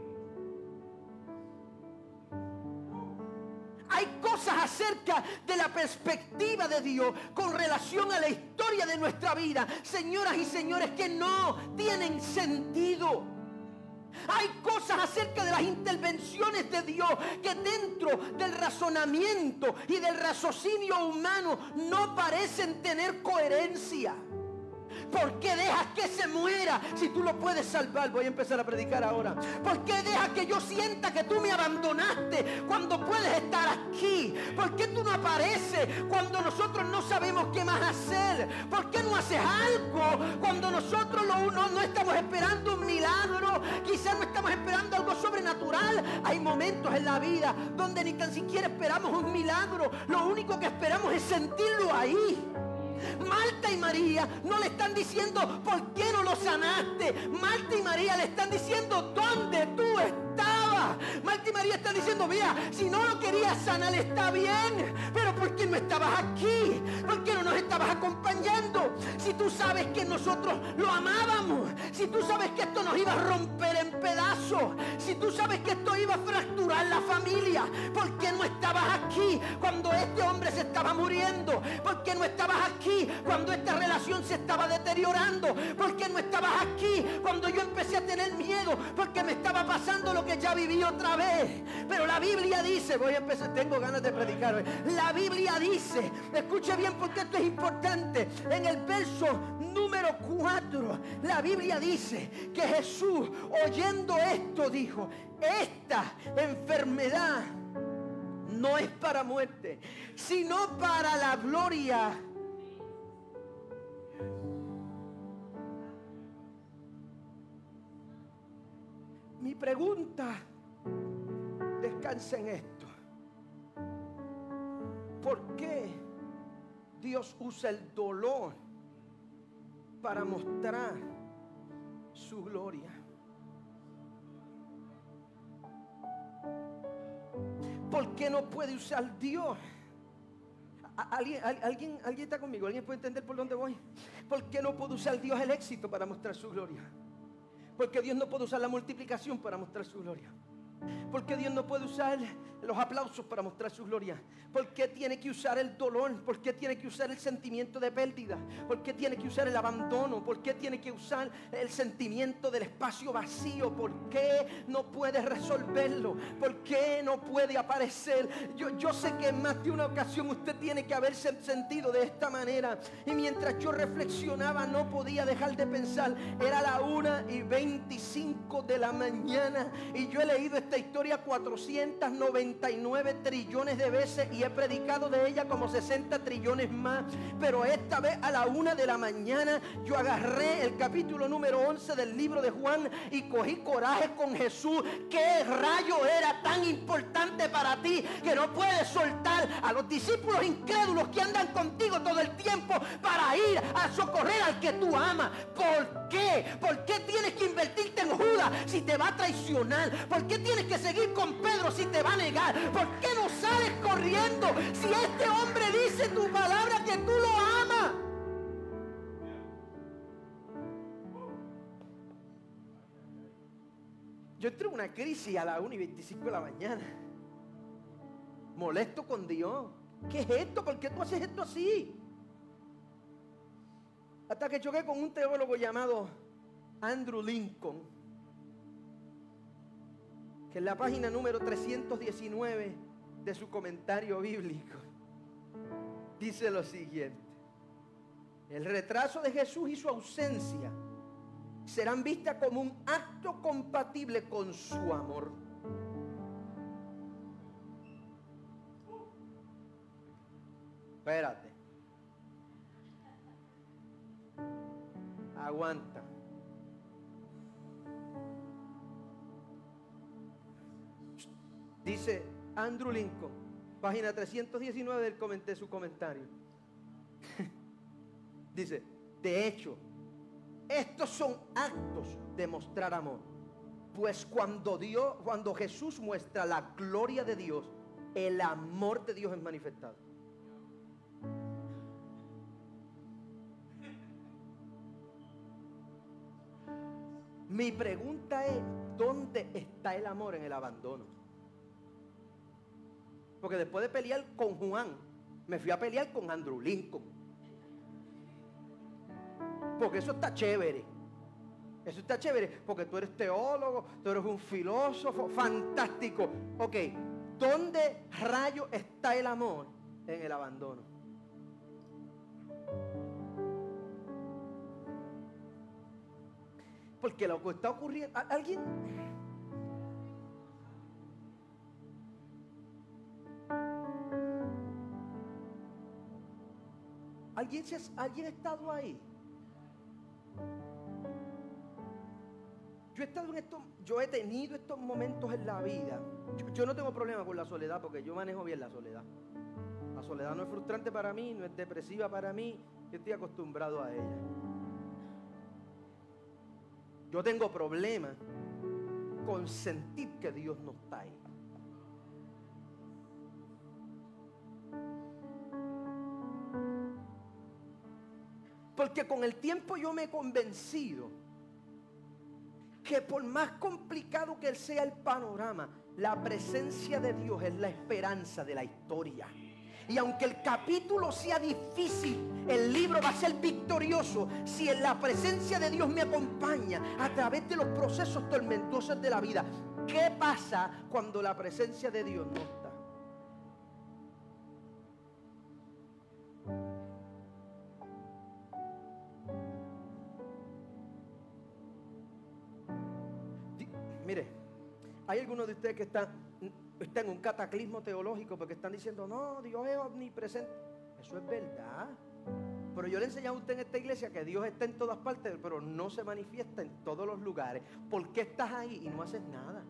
S1: Hay cosas acerca de la perspectiva de Dios con relación a la historia de nuestra vida, señoras y señores, que no tienen sentido. Hay cosas acerca de las intervenciones de Dios que dentro del razonamiento y del raciocinio humano no parecen tener coherencia. ¿Por qué dejas que se muera si tú lo puedes salvar? Voy a empezar a predicar ahora. ¿Por qué dejas que yo sienta que tú me abandonaste cuando puedes estar aquí? ¿Por qué tú no apareces cuando nosotros no sabemos qué más hacer? ¿Por qué no haces algo cuando nosotros lo, no, no estamos esperando un milagro? Quizás no estamos esperando algo sobrenatural. Hay momentos en la vida donde ni tan siquiera esperamos un milagro. Lo único que esperamos es sentirlo ahí. Marta y María no le están diciendo ¿por qué no lo sanaste? Marta y María le están diciendo ¿dónde tú estabas? Marta y María están diciendo, mira, si no lo querías sanar está bien, pero ¿por qué no estabas aquí? ¿Por qué no nos estabas acompañando? Si tú sabes que nosotros lo amábamos, si tú sabes que esto nos iba a romper en pedazos, si tú sabes que esto iba a fracturar la familia, ¿por qué no estabas aquí cuando este hombre se estaba muriendo? ¿Por qué no estabas aquí cuando esta relación se estaba deteriorando? ¿Por qué no estabas aquí cuando yo empecé a tener miedo? Porque me estaba pasando lo que ya viví otra vez. Pero la Biblia dice, voy a empezar, tengo ganas de predicar hoy. La Biblia dice, escuche bien porque esto es importante, en el verso número cuatro, la Biblia dice que Jesús, oyendo esto, dijo, esta enfermedad no es para muerte, sino para la gloria. Mi pregunta descansa en esto. ¿Por qué Dios usa el dolor para mostrar su gloria? ¿Por qué no puede usar Dios? ¿Alguien, alguien, ¿Alguien está conmigo? ¿Alguien puede entender por dónde voy? ¿Por qué no puede usar Dios el éxito para mostrar su gloria? Porque Dios no puede usar la multiplicación para mostrar su gloria. Porque Dios no puede usar los aplausos para mostrar su gloria. ¿Por qué tiene que usar el dolor? ¿Por qué tiene que usar el sentimiento de pérdida? ¿Por qué tiene que usar el abandono? ¿Por qué tiene que usar el sentimiento del espacio vacío? ¿Por qué no puede resolverlo? ¿Por qué no puede aparecer? Yo, yo sé que en más de una ocasión usted tiene que haberse sentido de esta manera. Y mientras yo reflexionaba no podía dejar de pensar. Era la una y veinticinco de la mañana y yo he leído esta historia cuatrocientos noventa y nueve trillones de veces y he predicado de ella como sesenta trillones más, pero esta vez a la una de la mañana yo agarré el capítulo número once del libro de Juan y cogí coraje con Jesús. ¿Qué rayo era tan importante para ti que no puedes soltar a los discípulos incrédulos que andan contigo todo el tiempo para ir a socorrer al que tú amas? ¿Por qué? ¿Por qué tienes que invertirte en Judas si te va a traicionar? ¿Por qué tienes que seguir con Pedro si te va a negar? ¿Por qué no sales corriendo si este hombre dice tu palabra que tú lo amas? Yo entré en una crisis a las una y veinticinco de la mañana, molesto con Dios. ¿Qué es esto? ¿Por qué tú haces esto así? Hasta que choqué con un teólogo llamado Andrew Lincoln, que en la página número trescientos diecinueve de su comentario bíblico dice lo siguiente: el retraso de Jesús y su ausencia serán vistas como un acto compatible con su amor. Espérate. Aguanta. Dice Andrew Lincoln, página trescientos diecinueve del comenté su comentario. Dice, de hecho, estos son actos de mostrar amor. Pues cuando Dios, cuando Jesús muestra la gloria de Dios, el amor de Dios es manifestado. Mi pregunta es, ¿dónde está el amor en el abandono? Porque después de pelear con Juan, me fui a pelear con Andrew Lincoln. Porque eso está chévere. Eso está chévere porque tú eres teólogo, tú eres un filósofo, fantástico. Ok, ¿dónde rayo está el amor en el abandono? Porque lo que está ocurriendo, alguien... ¿Alguien, ¿Alguien ha estado ahí? Yo he estado en estos, yo he tenido estos momentos en la vida. Yo, yo no tengo problema con la soledad porque yo manejo bien la soledad. La soledad no es frustrante para mí, no es depresiva para mí. Yo estoy acostumbrado a ella. Yo tengo problemas con sentir que Dios no está ahí. Porque con el tiempo yo me he convencido que por más complicado que sea el panorama, la presencia de Dios es la esperanza de la historia. Y aunque el capítulo sea difícil, el libro va a ser victorioso si en la presencia de Dios me acompaña a través de los procesos tormentosos de la vida. ¿Qué pasa cuando la presencia de Dios no está? Mire, hay algunos de ustedes que están, están en un cataclismo teológico porque están diciendo, no, Dios es omnipresente. Eso es verdad. Pero yo le he enseñado a usted en esta iglesia que Dios está en todas partes, pero no se manifiesta en todos los lugares. ¿Por qué estás ahí y no haces nada?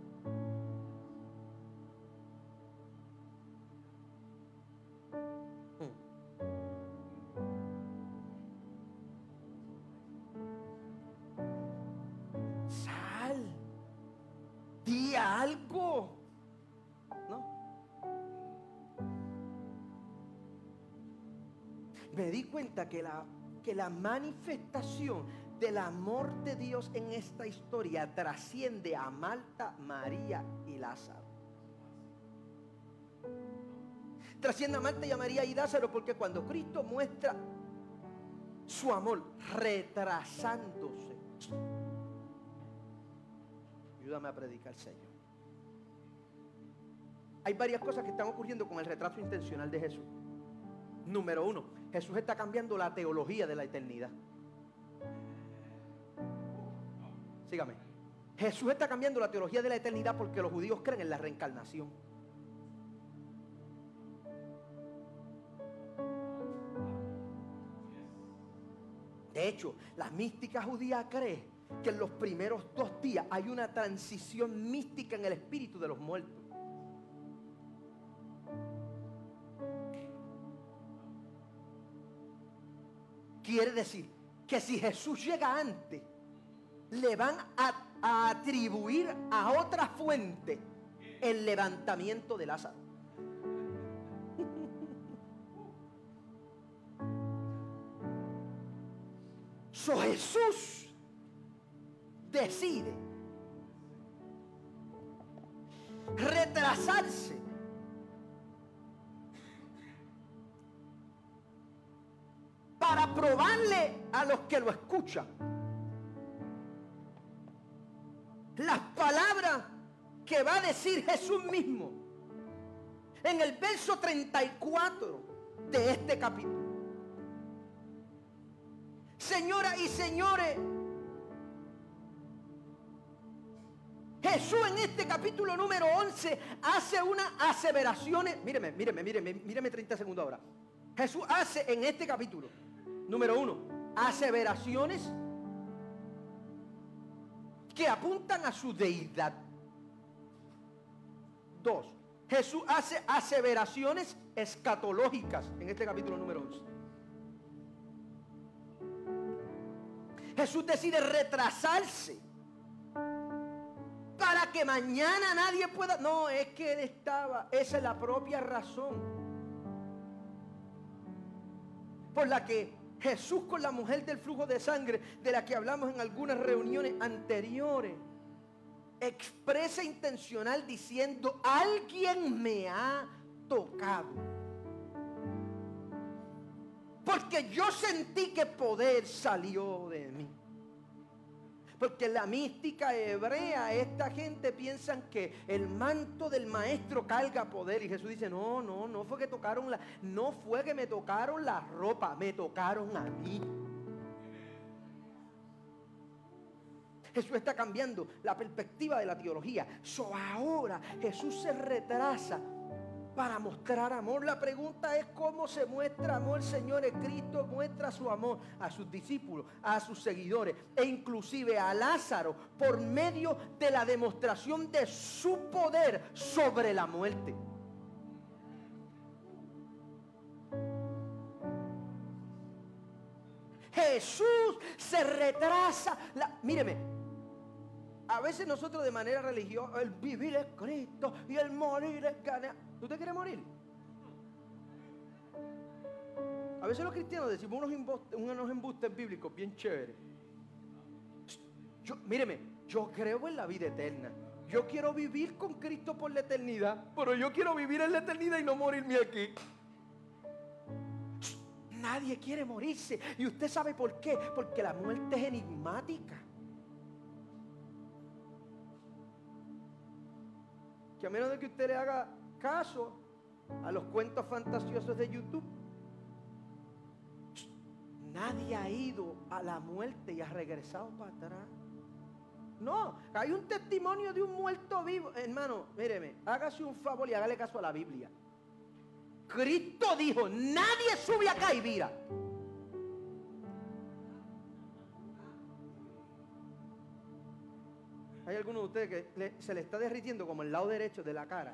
S1: Algo, ¿no? Me di cuenta que la, que la manifestación del amor de Dios en esta historia trasciende a Marta, María y Lázaro. Trasciende a Marta y a María y Lázaro porque cuando Cristo muestra su amor retrasándose, ayúdame a predicar, Señor. Hay varias cosas que están ocurriendo con el retraso intencional de Jesús. Número uno, Jesús está cambiando la teología de la eternidad. Sígame. Jesús está cambiando la teología de la eternidad porque los judíos creen en la reencarnación. De hecho, la mística judía cree que en los primeros dos días hay una transición mística en el espíritu de los muertos. Quiere decir que si Jesús llega antes, le van a, a atribuir a otra fuente el levantamiento de Lázaro. So Jesús decide retrasarse para probarle a los que lo escuchan las palabras que va a decir Jesús mismo en el verso treinta y cuatro de este capítulo. Señoras y señores, Jesús en este capítulo número once hace unas aseveraciones. Míreme, míreme, míreme, míreme treinta segundos ahora. Jesús hace en este capítulo número uno aseveraciones que apuntan a su deidad. Dos, Jesús hace aseveraciones escatológicas en este capítulo número once. Jesús decide retrasarse para que mañana nadie pueda. No, es que él estaba. Esa es la propia razón por la que Jesús con la mujer del flujo de sangre, de la que hablamos en algunas reuniones anteriores, expresa intencional diciendo: alguien me ha tocado. Porque yo sentí que poder salió de mí. Porque en la mística hebrea esta gente piensa que el manto del maestro carga poder. Y Jesús dice: no, no, no fue que tocaron la, no fue que me tocaron la ropa, me tocaron a mí. Jesús está cambiando la perspectiva de la teología. So, ahora Jesús se retrasa para mostrar amor. La pregunta es: ¿cómo se muestra amor, señores? Cristo muestra su amor a sus discípulos, a sus seguidores e inclusive a Lázaro por medio de la demostración de su poder sobre la muerte. Jesús se retrasa. La, míreme, A veces nosotros de manera religiosa, el vivir es Cristo y el morir es ganar. ¿Tú te quieres morir? A veces los cristianos decimos unos embustes, unos embustes bíblicos bien chéveres. Yo, míreme, yo creo en la vida eterna. Yo quiero vivir con Cristo por la eternidad, pero yo quiero vivir en la eternidad y no morirme aquí. Nadie quiere morirse. ¿Y usted sabe por qué? Porque la muerte es enigmática. Que a menos de que usted le haga caso a los cuentos fantasiosos de YouTube, nadie ha ido a la muerte y ha regresado para atrás. No, hay un testimonio de un muerto vivo. Hermano, míreme, hágase un favor y hágale caso a la Biblia. Cristo dijo, nadie sube acá y vira. Hay algunos de ustedes que le, se le está derritiendo como el lado derecho de la cara.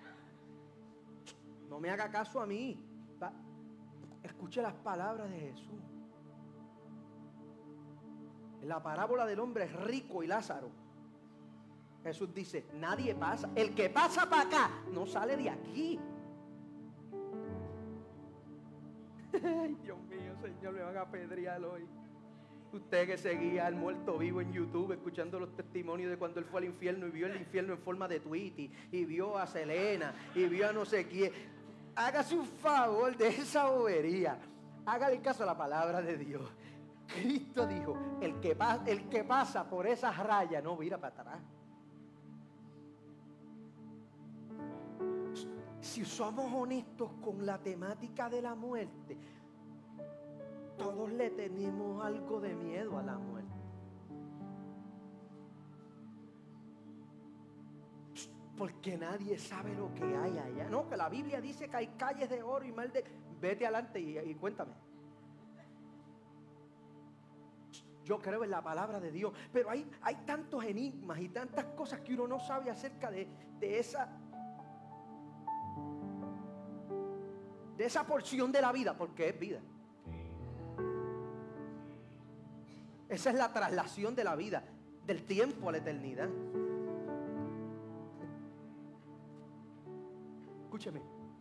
S1: No me haga caso a mí. Va, escuche las palabras de Jesús. En la parábola del hombre rico y Lázaro, Jesús dice, nadie pasa. El que pasa para acá no sale de aquí. Ay, Dios mío, Señor, me van a apedrear hoy. Usted que seguía al muerto vivo en YouTube, escuchando los testimonios de cuando él fue al infierno y vio el infierno en forma de Tweety, y vio a Selena, y vio a no sé quién. Hágase un favor de esa bobería. Hágale caso a la palabra de Dios. Cristo dijo, el que, pa el que pasa por esas rayas no vira para atrás. Si somos honestos con la temática de la muerte, todos le tenemos algo de miedo a la muerte. Porque nadie sabe lo que hay allá. No, que la Biblia dice que hay calles de oro y mal de... Vete adelante y, y cuéntame. Yo creo en la palabra de Dios, pero hay, hay tantos enigmas y tantas cosas que uno no sabe acerca de, de esa de esa porción de la vida, porque es vida. Esa es la traslación de la vida, del tiempo a la eternidad. Escúcheme.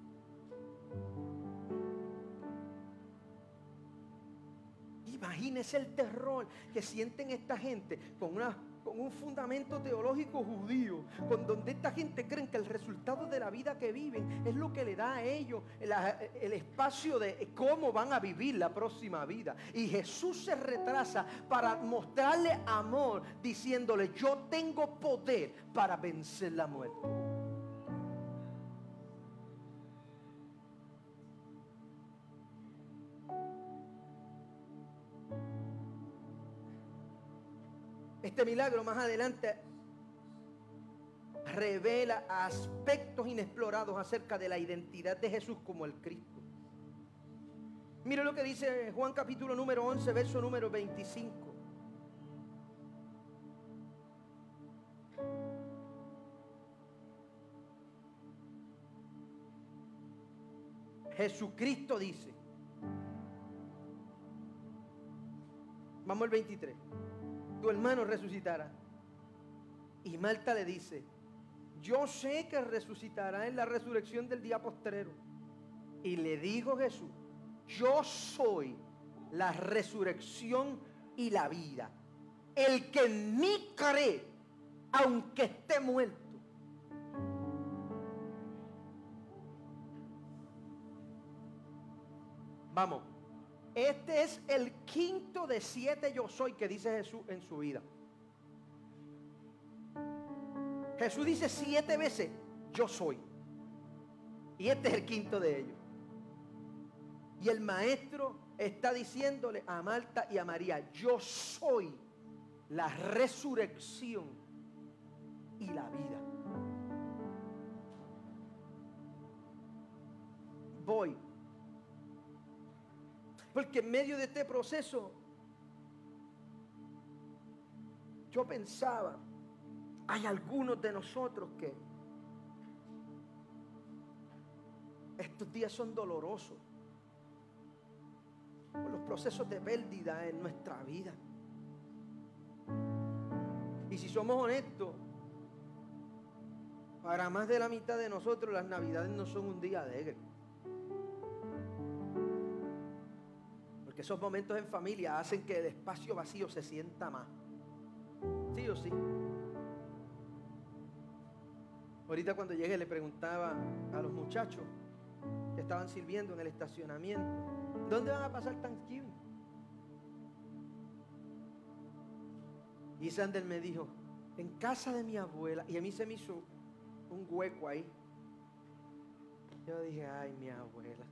S1: Imagínese el terror que sienten esta gente con, una, con un fundamento teológico judío, con donde esta gente creen que el resultado de la vida que viven es lo que le da a ellos el, el espacio de cómo van a vivir la próxima vida. Y Jesús se retrasa para mostrarle amor, diciéndole, yo tengo poder para vencer la muerte. Este milagro más adelante revela aspectos inexplorados acerca de la identidad de Jesús como el Cristo. Mire lo que dice Juan capítulo número once, verso número veinticinco. Jesucristo dice, vamos al veintitrés. Tu hermano resucitará. Y Marta le dice, yo sé que resucitará en la resurrección del día postrero. Y le dijo Jesús, yo soy la resurrección y la vida. El que en mí cree, aunque esté muerto. Vamos. Este es el quinto de siete yo soy que dice Jesús en su vida. Jesús dice siete veces yo soy. Y este es el quinto de ellos. Y el maestro está diciéndole a Marta y a María, yo soy la resurrección y la vida. Voy. Porque en medio de este proceso, yo pensaba, hay algunos de nosotros que estos días son dolorosos por los procesos de pérdida en nuestra vida. Y si somos honestos, para más de la mitad de nosotros las Navidades no son un día alegre. Porque esos momentos en familia hacen que el espacio vacío se sienta más. ¿Sí o sí? Ahorita cuando llegué le preguntaba a los muchachos que estaban sirviendo en el estacionamiento, ¿dónde van a pasar Thanksgiving? Y Sander me dijo, en casa de mi abuela. Y a mí se me hizo un hueco ahí. Yo dije, ay, mi abuela.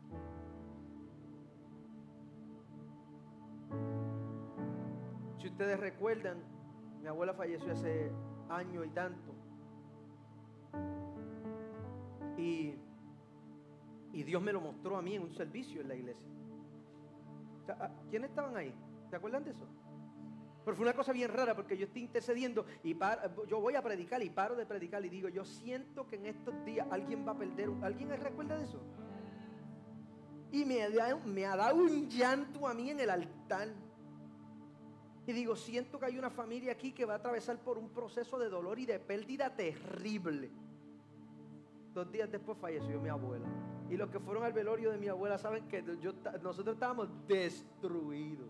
S1: Si ustedes recuerdan, mi abuela falleció hace año y tanto. Y, y Dios me lo mostró a mí en un servicio en la iglesia. O sea, ¿quiénes estaban ahí? ¿Se acuerdan de eso? Pero fue una cosa bien rara porque yo estoy intercediendo y paro, yo voy a predicar y paro de predicar y digo, yo siento que en estos días alguien va a perder. ¿Alguien recuerda de eso? Y me ha, me ha dado un llanto a mí en el altar. Y digo, siento que hay una familia aquí que va a atravesar por un proceso de dolor y de pérdida terrible. Dos días después falleció mi abuela. Y los que fueron al velorio de mi abuela saben que yo, nosotros estábamos destruidos.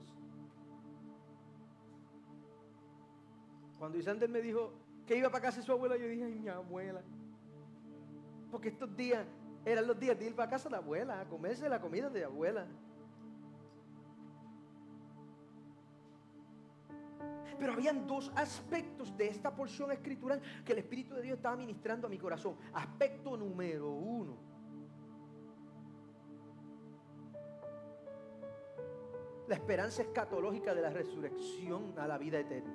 S1: Cuando Isander me dijo que iba para casa de su abuela, yo dije, ay, mi abuela. Porque estos días eran los días de ir para casa de la abuela, a comerse la comida de la abuela. Pero habían dos aspectos de esta porción escritural que el Espíritu de Dios estaba ministrando a mi corazón. Aspecto número uno. La esperanza escatológica de la resurrección a la vida eterna.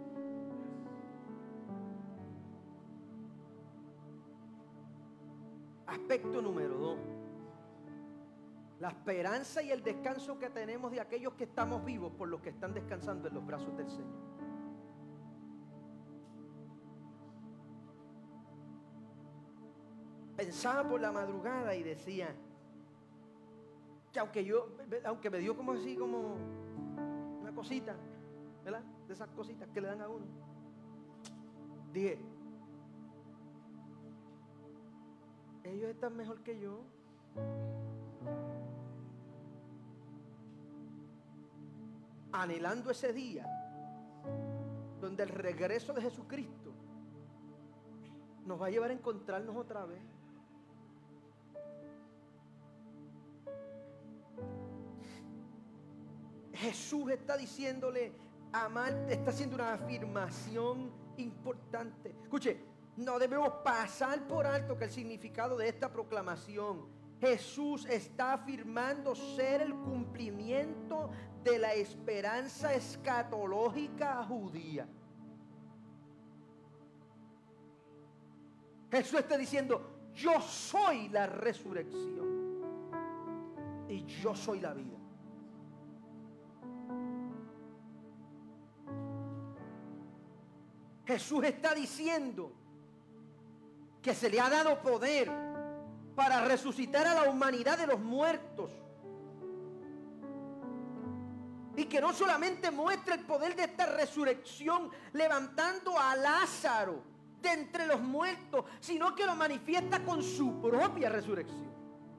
S1: Aspecto número dos. La esperanza y el descanso que tenemos de aquellos que estamos vivos por los que están descansando en los brazos del Señor. Pensaba por la madrugada y decía que aunque yo, aunque me dio como así, como una cosita, ¿verdad? De esas cositas que le dan a uno. Dije, ellos están mejor que yo. Anhelando ese día donde el regreso de Jesucristo nos va a llevar a encontrarnos otra vez. Jesús está diciéndole a Marta, está haciendo una afirmación importante. Escuche, no debemos pasar por alto que el significado de esta proclamación, Jesús está afirmando ser el cumplimiento de la esperanza escatológica judía. Jesús está diciendo, yo soy la resurrección y yo soy la vida. Jesús está diciendo que se le ha dado poder para resucitar a la humanidad de los muertos. Y que no solamente muestra el poder de esta resurrección levantando a Lázaro de entre los muertos, sino que lo manifiesta con su propia resurrección.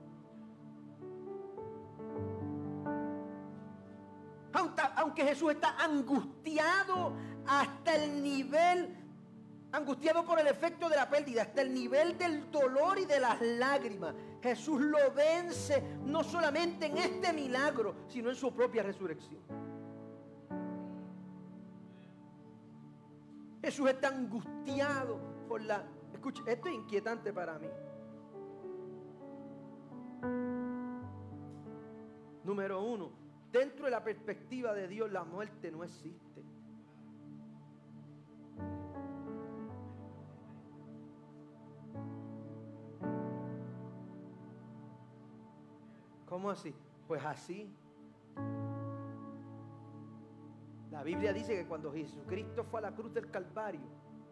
S1: Aunque Jesús está angustiado hasta el nivel, angustiado por el efecto de la pérdida, hasta el nivel del dolor y de las lágrimas, Jesús lo vence no solamente en este milagro, sino en su propia resurrección. Jesús está angustiado por la... Escuche, esto es inquietante para mí. Número uno, dentro de la perspectiva de Dios, la muerte no existe. ¿Cómo así? Pues así. La Biblia dice que cuando Jesucristo fue a la cruz del Calvario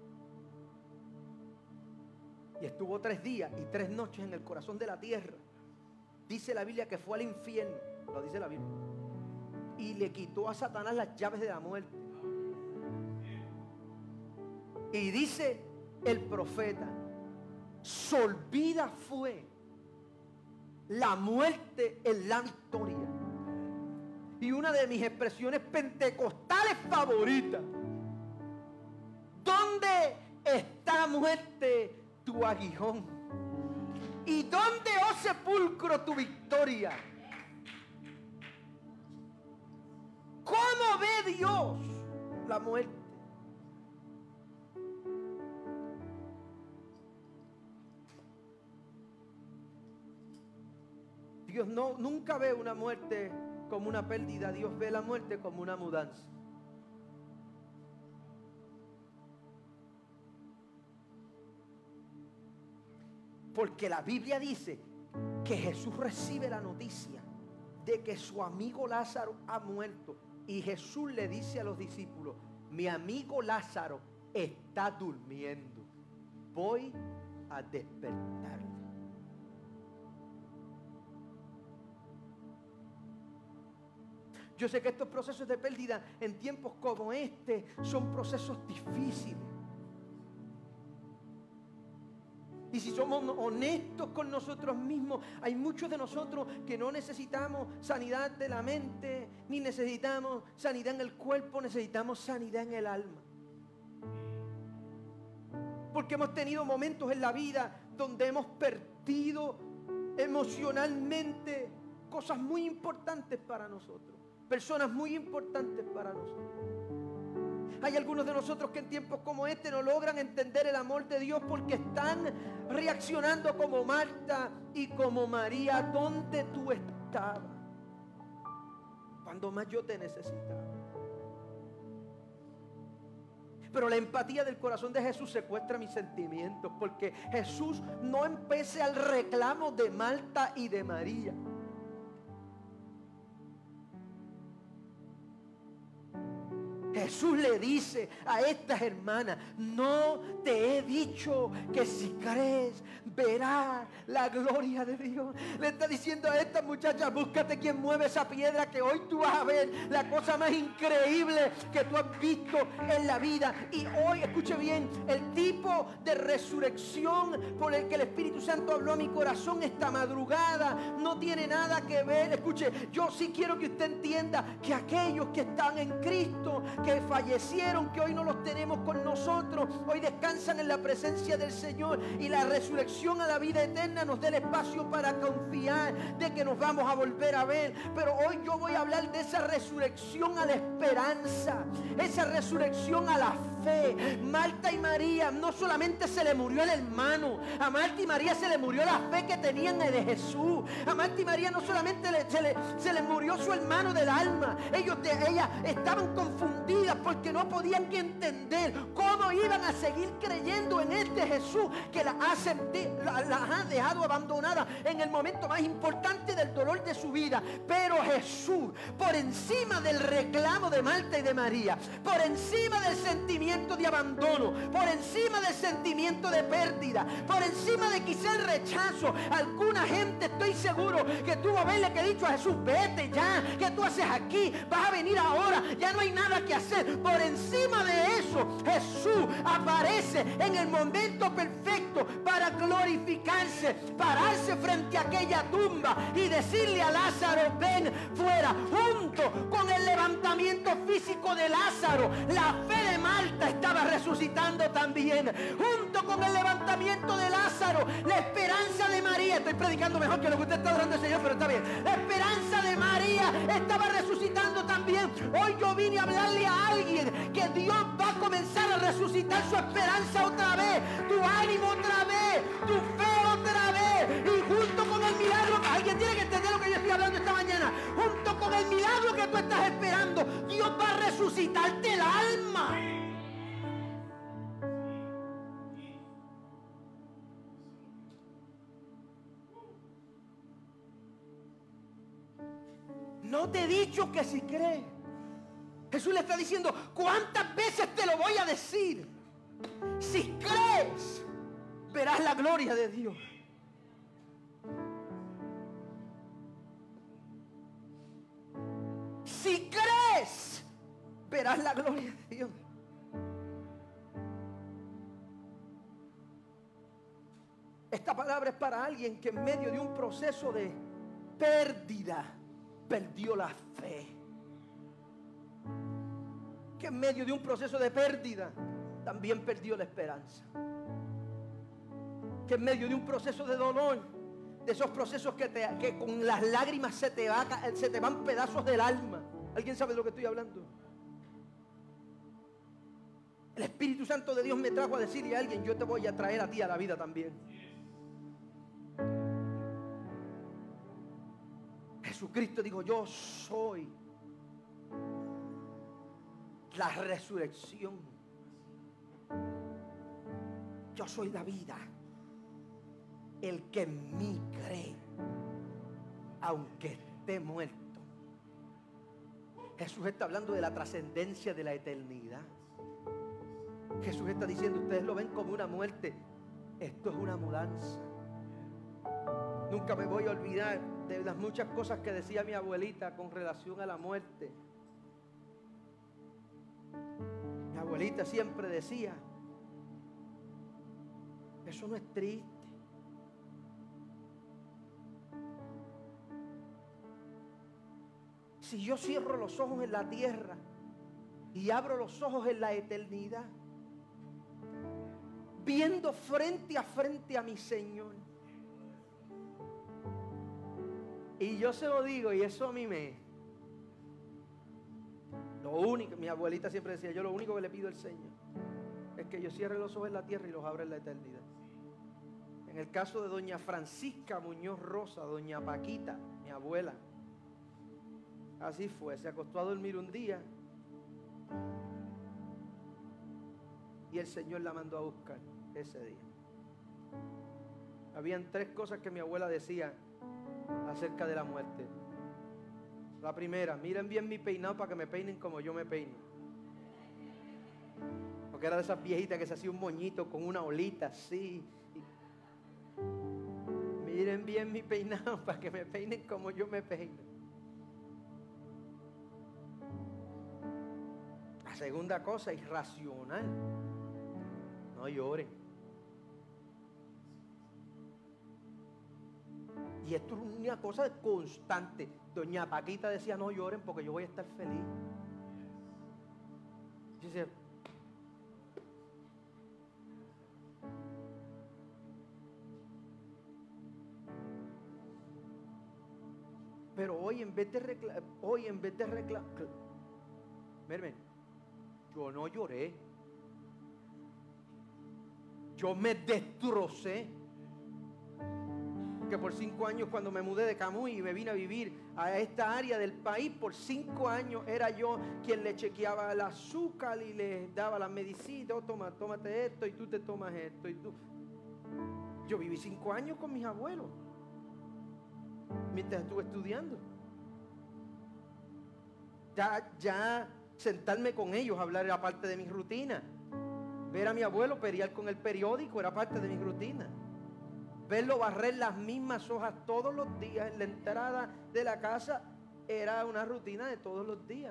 S1: y estuvo tres días y tres noches en el corazón de la tierra, dice la Biblia que fue al infierno, lo dice la Biblia, y le quitó a Satanás las llaves de la muerte. Y dice el profeta, solvida fue la muerte en la victoria. Y una de mis expresiones pentecostales favoritas: ¿dónde está, muerte, tu aguijón? ¿Y dónde, oh sepulcro, tu victoria? ¿Cómo ve Dios la muerte? Dios no, nunca ve una muerte como una pérdida. Dios ve la muerte como una mudanza. Porque la Biblia dice que Jesús recibe la noticia de que su amigo Lázaro ha muerto. Y Jesús le dice a los discípulos, mi amigo Lázaro está durmiendo. Voy a despertarlo. Yo sé que estos procesos de pérdida en tiempos como este son procesos difíciles. Y si somos honestos con nosotros mismos, hay muchos de nosotros que no necesitamos sanidad de la mente, ni necesitamos sanidad en el cuerpo, necesitamos sanidad en el alma. Porque hemos tenido momentos en la vida donde hemos perdido emocionalmente cosas muy importantes para nosotros, personas muy importantes para nosotros. Hay algunos de nosotros que en tiempos como este no logran entender el amor de Dios porque están reaccionando como Marta y como María. ¿Dónde tú estabas cuando más yo te necesitaba? Pero la empatía del corazón de Jesús secuestra mis sentimientos, porque Jesús no empecé al reclamo de Marta y de María. Jesús le dice a estas hermanas, no te he dicho que si crees verás la gloria de Dios. Le está diciendo a estas muchachas, búscate quien mueve esa piedra, que hoy tú vas a ver la cosa más increíble que tú has visto en la vida. Y hoy, escuche bien, el tipo de resurrección por el que el Espíritu Santo habló a mi corazón esta madrugada no tiene nada que ver. Escuche, yo sí quiero que usted entienda que aquellos que están en Cristo, que fallecieron, que hoy no los tenemos con nosotros, hoy descansan en la presencia del Señor, y la resurrección a la vida eterna nos da el espacio para confiar de que nos vamos a volver a ver. Pero hoy yo voy a hablar de esa resurrección a la esperanza, esa resurrección a la fe. Marta y María no solamente se le murió el hermano, a Marta y María se le murió la fe que tenían de Jesús. A Marta y María no solamente le, se, le, se le murió su hermano del alma, ellos de, ellas estaban confundidas porque no podían entender cómo iban a seguir creyendo en este Jesús que las ha, senti- la, la ha dejado abandonada en el momento más importante del dolor de su vida. Pero Jesús, por encima del reclamo de Marta y de María, por encima del sentimiento de abandono, por encima del sentimiento de pérdida, por encima de quizá el rechazo, alguna gente, estoy seguro que tuvo haberle que dicho a Jesús, vete ya, ¿qué tú haces aquí? Vas a venir ahora, ya no hay nada que hacer. Por encima de eso, Jesús aparece en el momento perfecto para glorificarse, pararse frente a aquella tumba y decirle a Lázaro, ven fuera. Junto con el levantamiento físico de Lázaro, la fe de Marta estaba resucitando también. Junto con el levantamiento de Lázaro, la esperanza de María, estoy predicando mejor que lo que usted está orando al Señor, pero está bien, la esperanza de María estaba resucitando también. Hoy yo vine a hablarle a alguien que Dios va a comenzar a resucitar su esperanza otra vez, tu ánimo otra vez, tu fe otra vez, y junto con el milagro, alguien tiene que entender lo que yo estoy hablando esta mañana, junto con el milagro que tú estás esperando, Dios va a resucitarte el alma. No te he dicho que si crees. Jesús le está diciendo, ¿cuántas veces te lo voy a decir? Si crees, verás la gloria de Dios. Si crees, verás la gloria de Dios. Esta palabra es para alguien que en medio de un proceso de pérdida perdió la fe. Que en medio de un proceso de pérdida también perdió la esperanza. Que en medio de un proceso de dolor, de esos procesos que, te, que con las lágrimas se te, va, se te van pedazos del alma. ¿Alguien sabe de lo que estoy hablando? El Espíritu Santo de Dios me trajo a decirle a alguien: yo te voy a traer a ti a la vida también. Jesucristo dijo: yo soy la resurrección, yo soy la vida. El que en mí cree, aunque esté muerto. Jesús está hablando de la trascendencia de la eternidad. Jesús está diciendo: ustedes lo ven como una muerte, esto es una mudanza. Nunca me voy a olvidar de las muchas cosas que decía mi abuelita con relación a la muerte. Mi abuelita siempre decía: eso no es triste. Si yo cierro los ojos en la tierra y abro los ojos en la eternidad, viendo frente a frente a mi Señor, y yo se lo digo, y eso a mí me... Lo único, mi abuelita siempre decía, yo lo único que le pido al Señor es que yo cierre los ojos en la tierra y los abra en la eternidad. En el caso de doña Francisca Muñoz Rosa, doña Paquita, mi abuela, así fue, se acostó a dormir un día y el Señor la mandó a buscar ese día. Habían tres cosas que mi abuela decía acerca de la muerte. La primera: miren bien mi peinado para que me peinen como yo me peino. Porque era de esas viejitas que se hacía un moñito con una olita así. Y miren bien mi peinado para que me peinen como yo me peino. La segunda cosa, irracional: no lloren. Y esto es una cosa constante. Doña Paquita decía: no lloren porque yo voy a estar feliz. Dice, pero hoy en vez de reclamar, hoy en vez de reclamar, miren, yo no lloré. Yo me destrocé. Que por cinco años, cuando me mudé de Camuy y me vine a vivir a esta área del país, por cinco años era yo quien le chequeaba el azúcar y le daba las medicinas. Oh, toma, tómate esto y tú te tomas esto y tú. Yo viví cinco años con mis abuelos mientras estuve estudiando. Ya, ya sentarme con ellos, hablar era parte de mi rutina. Ver a mi abuelo pelear con el periódico era parte de mi rutina. Verlo barrer las mismas hojas todos los días en la entrada de la casa era una rutina de todos los días.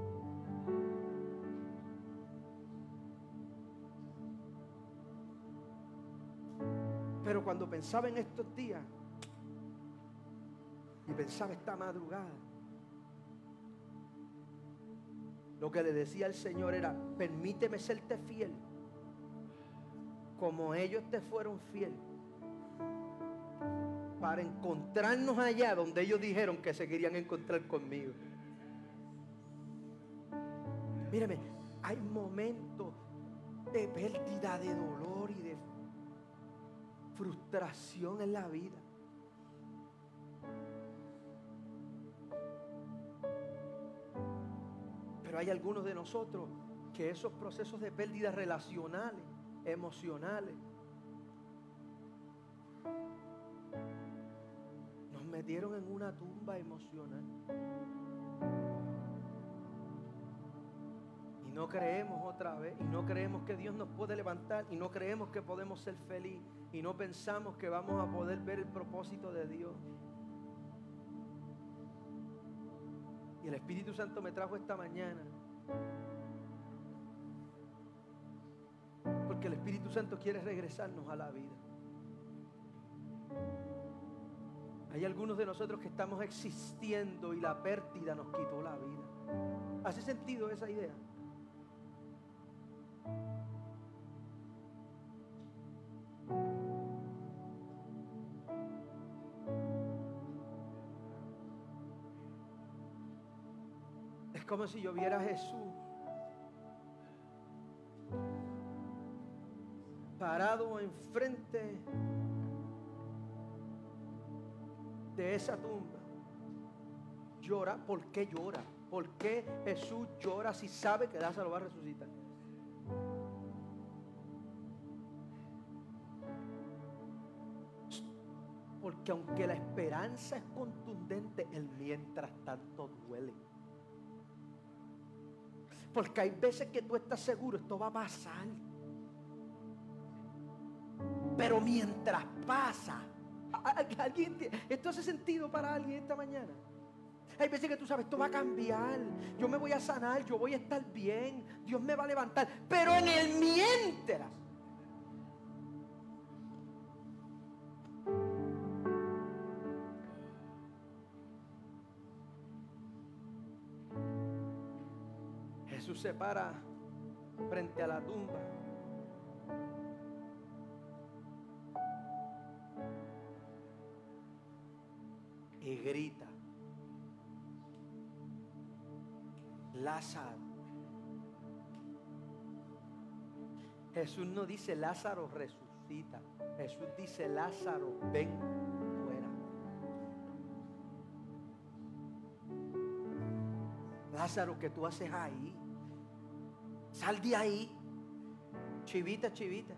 S1: Pero cuando pensaba en estos días y pensaba esta madrugada, lo que le decía al Señor era: permíteme serte fiel como ellos te fueron fiel, para encontrarnos allá donde ellos dijeron que se querían encontrar conmigo. Mírame, hay momentos de pérdida, de dolor y de frustración en la vida. Pero hay algunos de nosotros que esos procesos de pérdida relacionales, emocionales, nos metieron en una tumba emocional. Y no creemos otra vez, y no creemos que Dios nos puede levantar, y no creemos que podemos ser felices, y no pensamos que vamos a poder ver el propósito de Dios. Y el Espíritu Santo me trajo esta mañana, porque el Espíritu Santo quiere regresarnos a la vida. Hay algunos de nosotros que estamos existiendo y la pérdida nos quitó la vida. ¿Hace sentido esa idea? Es como si yo viera a Jesús parado enfrente de esa tumba. Llora. ¿Por qué llora? ¿Por qué Jesús llora si sabe que Lázaro va a resucitar? Porque aunque la esperanza es contundente, el mientras tanto duele. Porque hay veces que tú estás seguro, esto va a pasar. Pero mientras pasa, ¿alguien, ¿esto hace sentido para alguien esta mañana? Hay veces que tú sabes, esto va a cambiar, yo me voy a sanar, yo voy a estar bien, Dios me va a levantar. Pero en el mientras, Jesús se para frente a la tumba y grita: Lázaro. Jesús no dice Lázaro resucita. Jesús dice Lázaro ven fuera. Lázaro, ¿qué tú haces ahí? Sal de ahí. Chivita, chivita.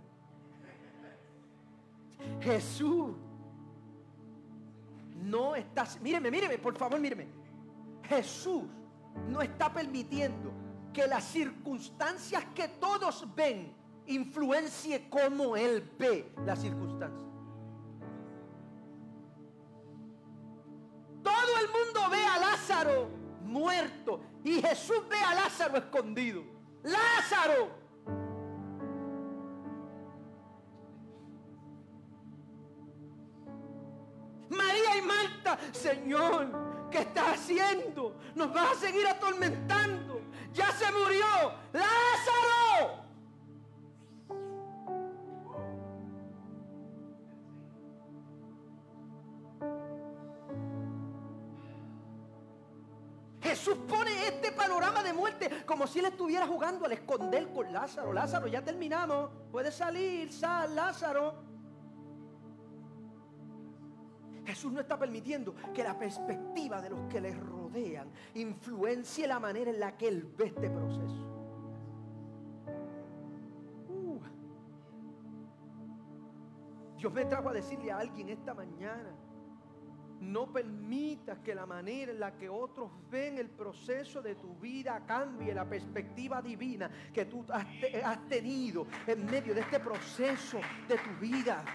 S1: Jesús no está, míreme, míreme, por favor, míreme. Jesús no está permitiendo que las circunstancias que todos ven influencie cómo Él ve las circunstancias. Todo el mundo ve a Lázaro muerto y Jesús ve a Lázaro escondido. ¡Lázaro! María y Marta: Señor, ¿qué estás haciendo? Nos vas a seguir atormentando. Ya se murió Lázaro. Jesús pone este panorama de muerte como si Él estuviera jugando al esconder con Lázaro. Lázaro, ya terminamos. Puedes salir, sal, Lázaro. Jesús no está permitiendo que la perspectiva de los que le rodean influencie la manera en la que Él ve este proceso. Uh. Dios me trajo a decirle a alguien esta mañana: no permitas que la manera en la que otros ven el proceso de tu vida cambie la perspectiva divina que tú has, te, has tenido en medio de este proceso de tu vida.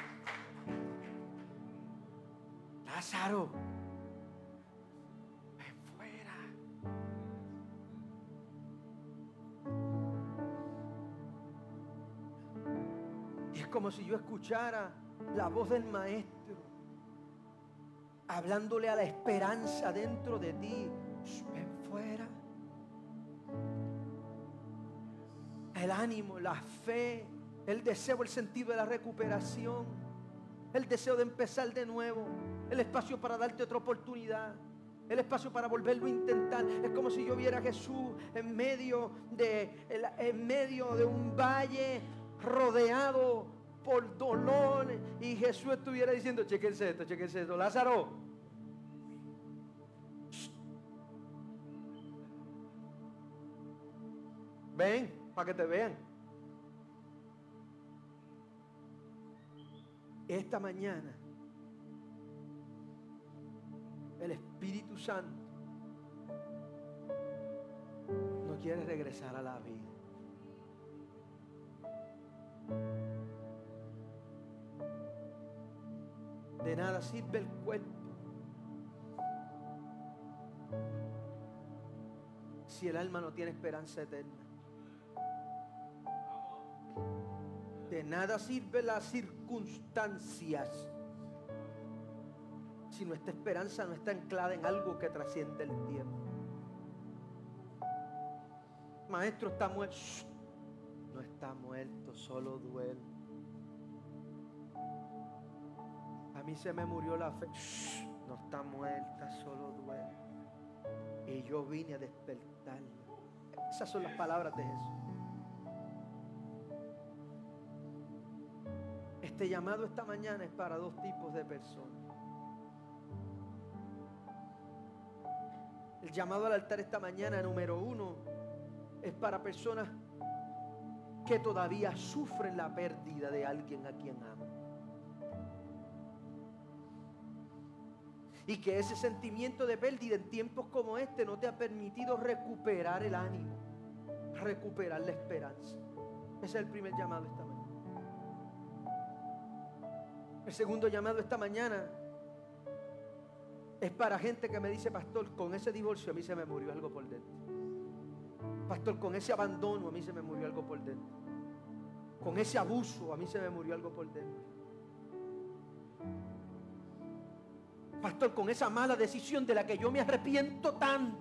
S1: Lázaro, ven fuera. Y es como si yo escuchara la voz del Maestro hablándole a la esperanza dentro de ti: ven fuera. El ánimo, la fe, el deseo, el sentido de la recuperación, el deseo de empezar de nuevo, el espacio para darte otra oportunidad, el espacio para volverlo a intentar. Es como si yo viera a Jesús en medio de, en medio de un valle rodeado por dolor, y Jesús estuviera diciendo: chequense esto, chequense esto, Lázaro, ven para que te vean. Esta mañana el Espíritu Santo no quiere regresar a la vida. De nada sirve el cuerpo si el alma no tiene esperanza eterna. De nada sirven las circunstancias si nuestra esperanza no está anclada en algo que trasciende el tiempo. Maestro, está muerto. Shh, no está muerto, solo duele. A mí se me murió la fe. Shh, no está muerta, solo duele. Y yo vine a despertarla. Esas son las palabras de Jesús. Este llamado esta mañana es para dos tipos de personas. El llamado al altar esta mañana, número uno, es para personas que todavía sufren la pérdida de alguien a quien aman. Y que ese sentimiento de pérdida en tiempos como este no te ha permitido recuperar el ánimo, recuperar la esperanza. Ese es el primer llamado esta mañana. El segundo llamado esta mañana es para gente que me dice: pastor, con ese divorcio a mí se me murió algo por dentro. Pastor, con ese abandono a mí se me murió algo por dentro. Con ese abuso a mí se me murió algo por dentro. Pastor, con esa mala decisión de la que yo me arrepiento tanto.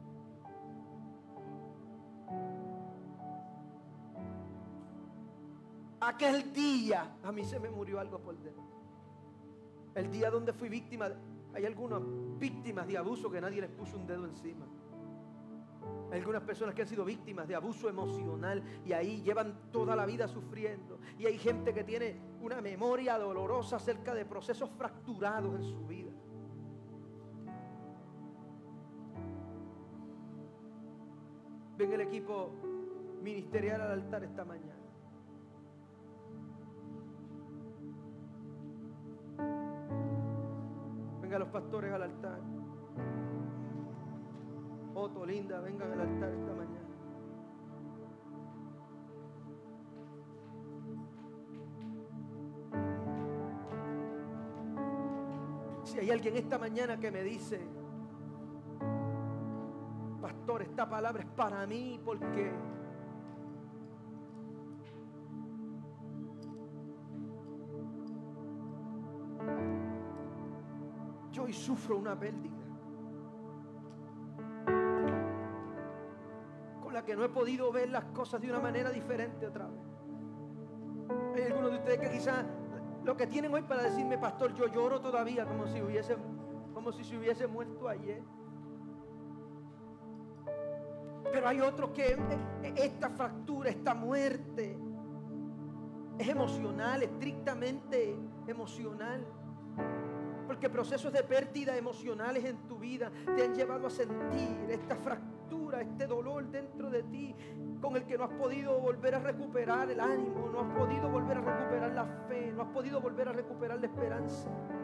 S1: Aquel día a mí se me murió algo por dentro. El día donde fui víctima de, hay algunas víctimas de abuso que nadie les puso un dedo encima. Hay algunas personas que han sido víctimas de abuso emocional y ahí llevan toda la vida sufriendo. Y hay gente que tiene una memoria dolorosa acerca de procesos fracturados en su vida. Ven el equipo ministerial al altar esta mañana. Vengan los pastores al altar. Otto, Linda, vengan al altar esta mañana. Si hay alguien esta mañana que me dice: pastor, esta palabra es para mí porque yo hoy sufro una pérdida con la que no he podido ver las cosas de una manera diferente otra vez. Hay algunos de ustedes que quizás lo que tienen hoy para decirme: pastor, yo lloro todavía como si hubiese, como si se hubiese muerto ayer. Pero hay otros que esta fractura, esta muerte es emocional, estrictamente emocional. Porque procesos de pérdida emocionales en tu vida te han llevado a sentir esta fractura, este dolor dentro de ti, con el que no has podido volver a recuperar el ánimo, no has podido volver a recuperar la fe, no has podido volver a recuperar la esperanza.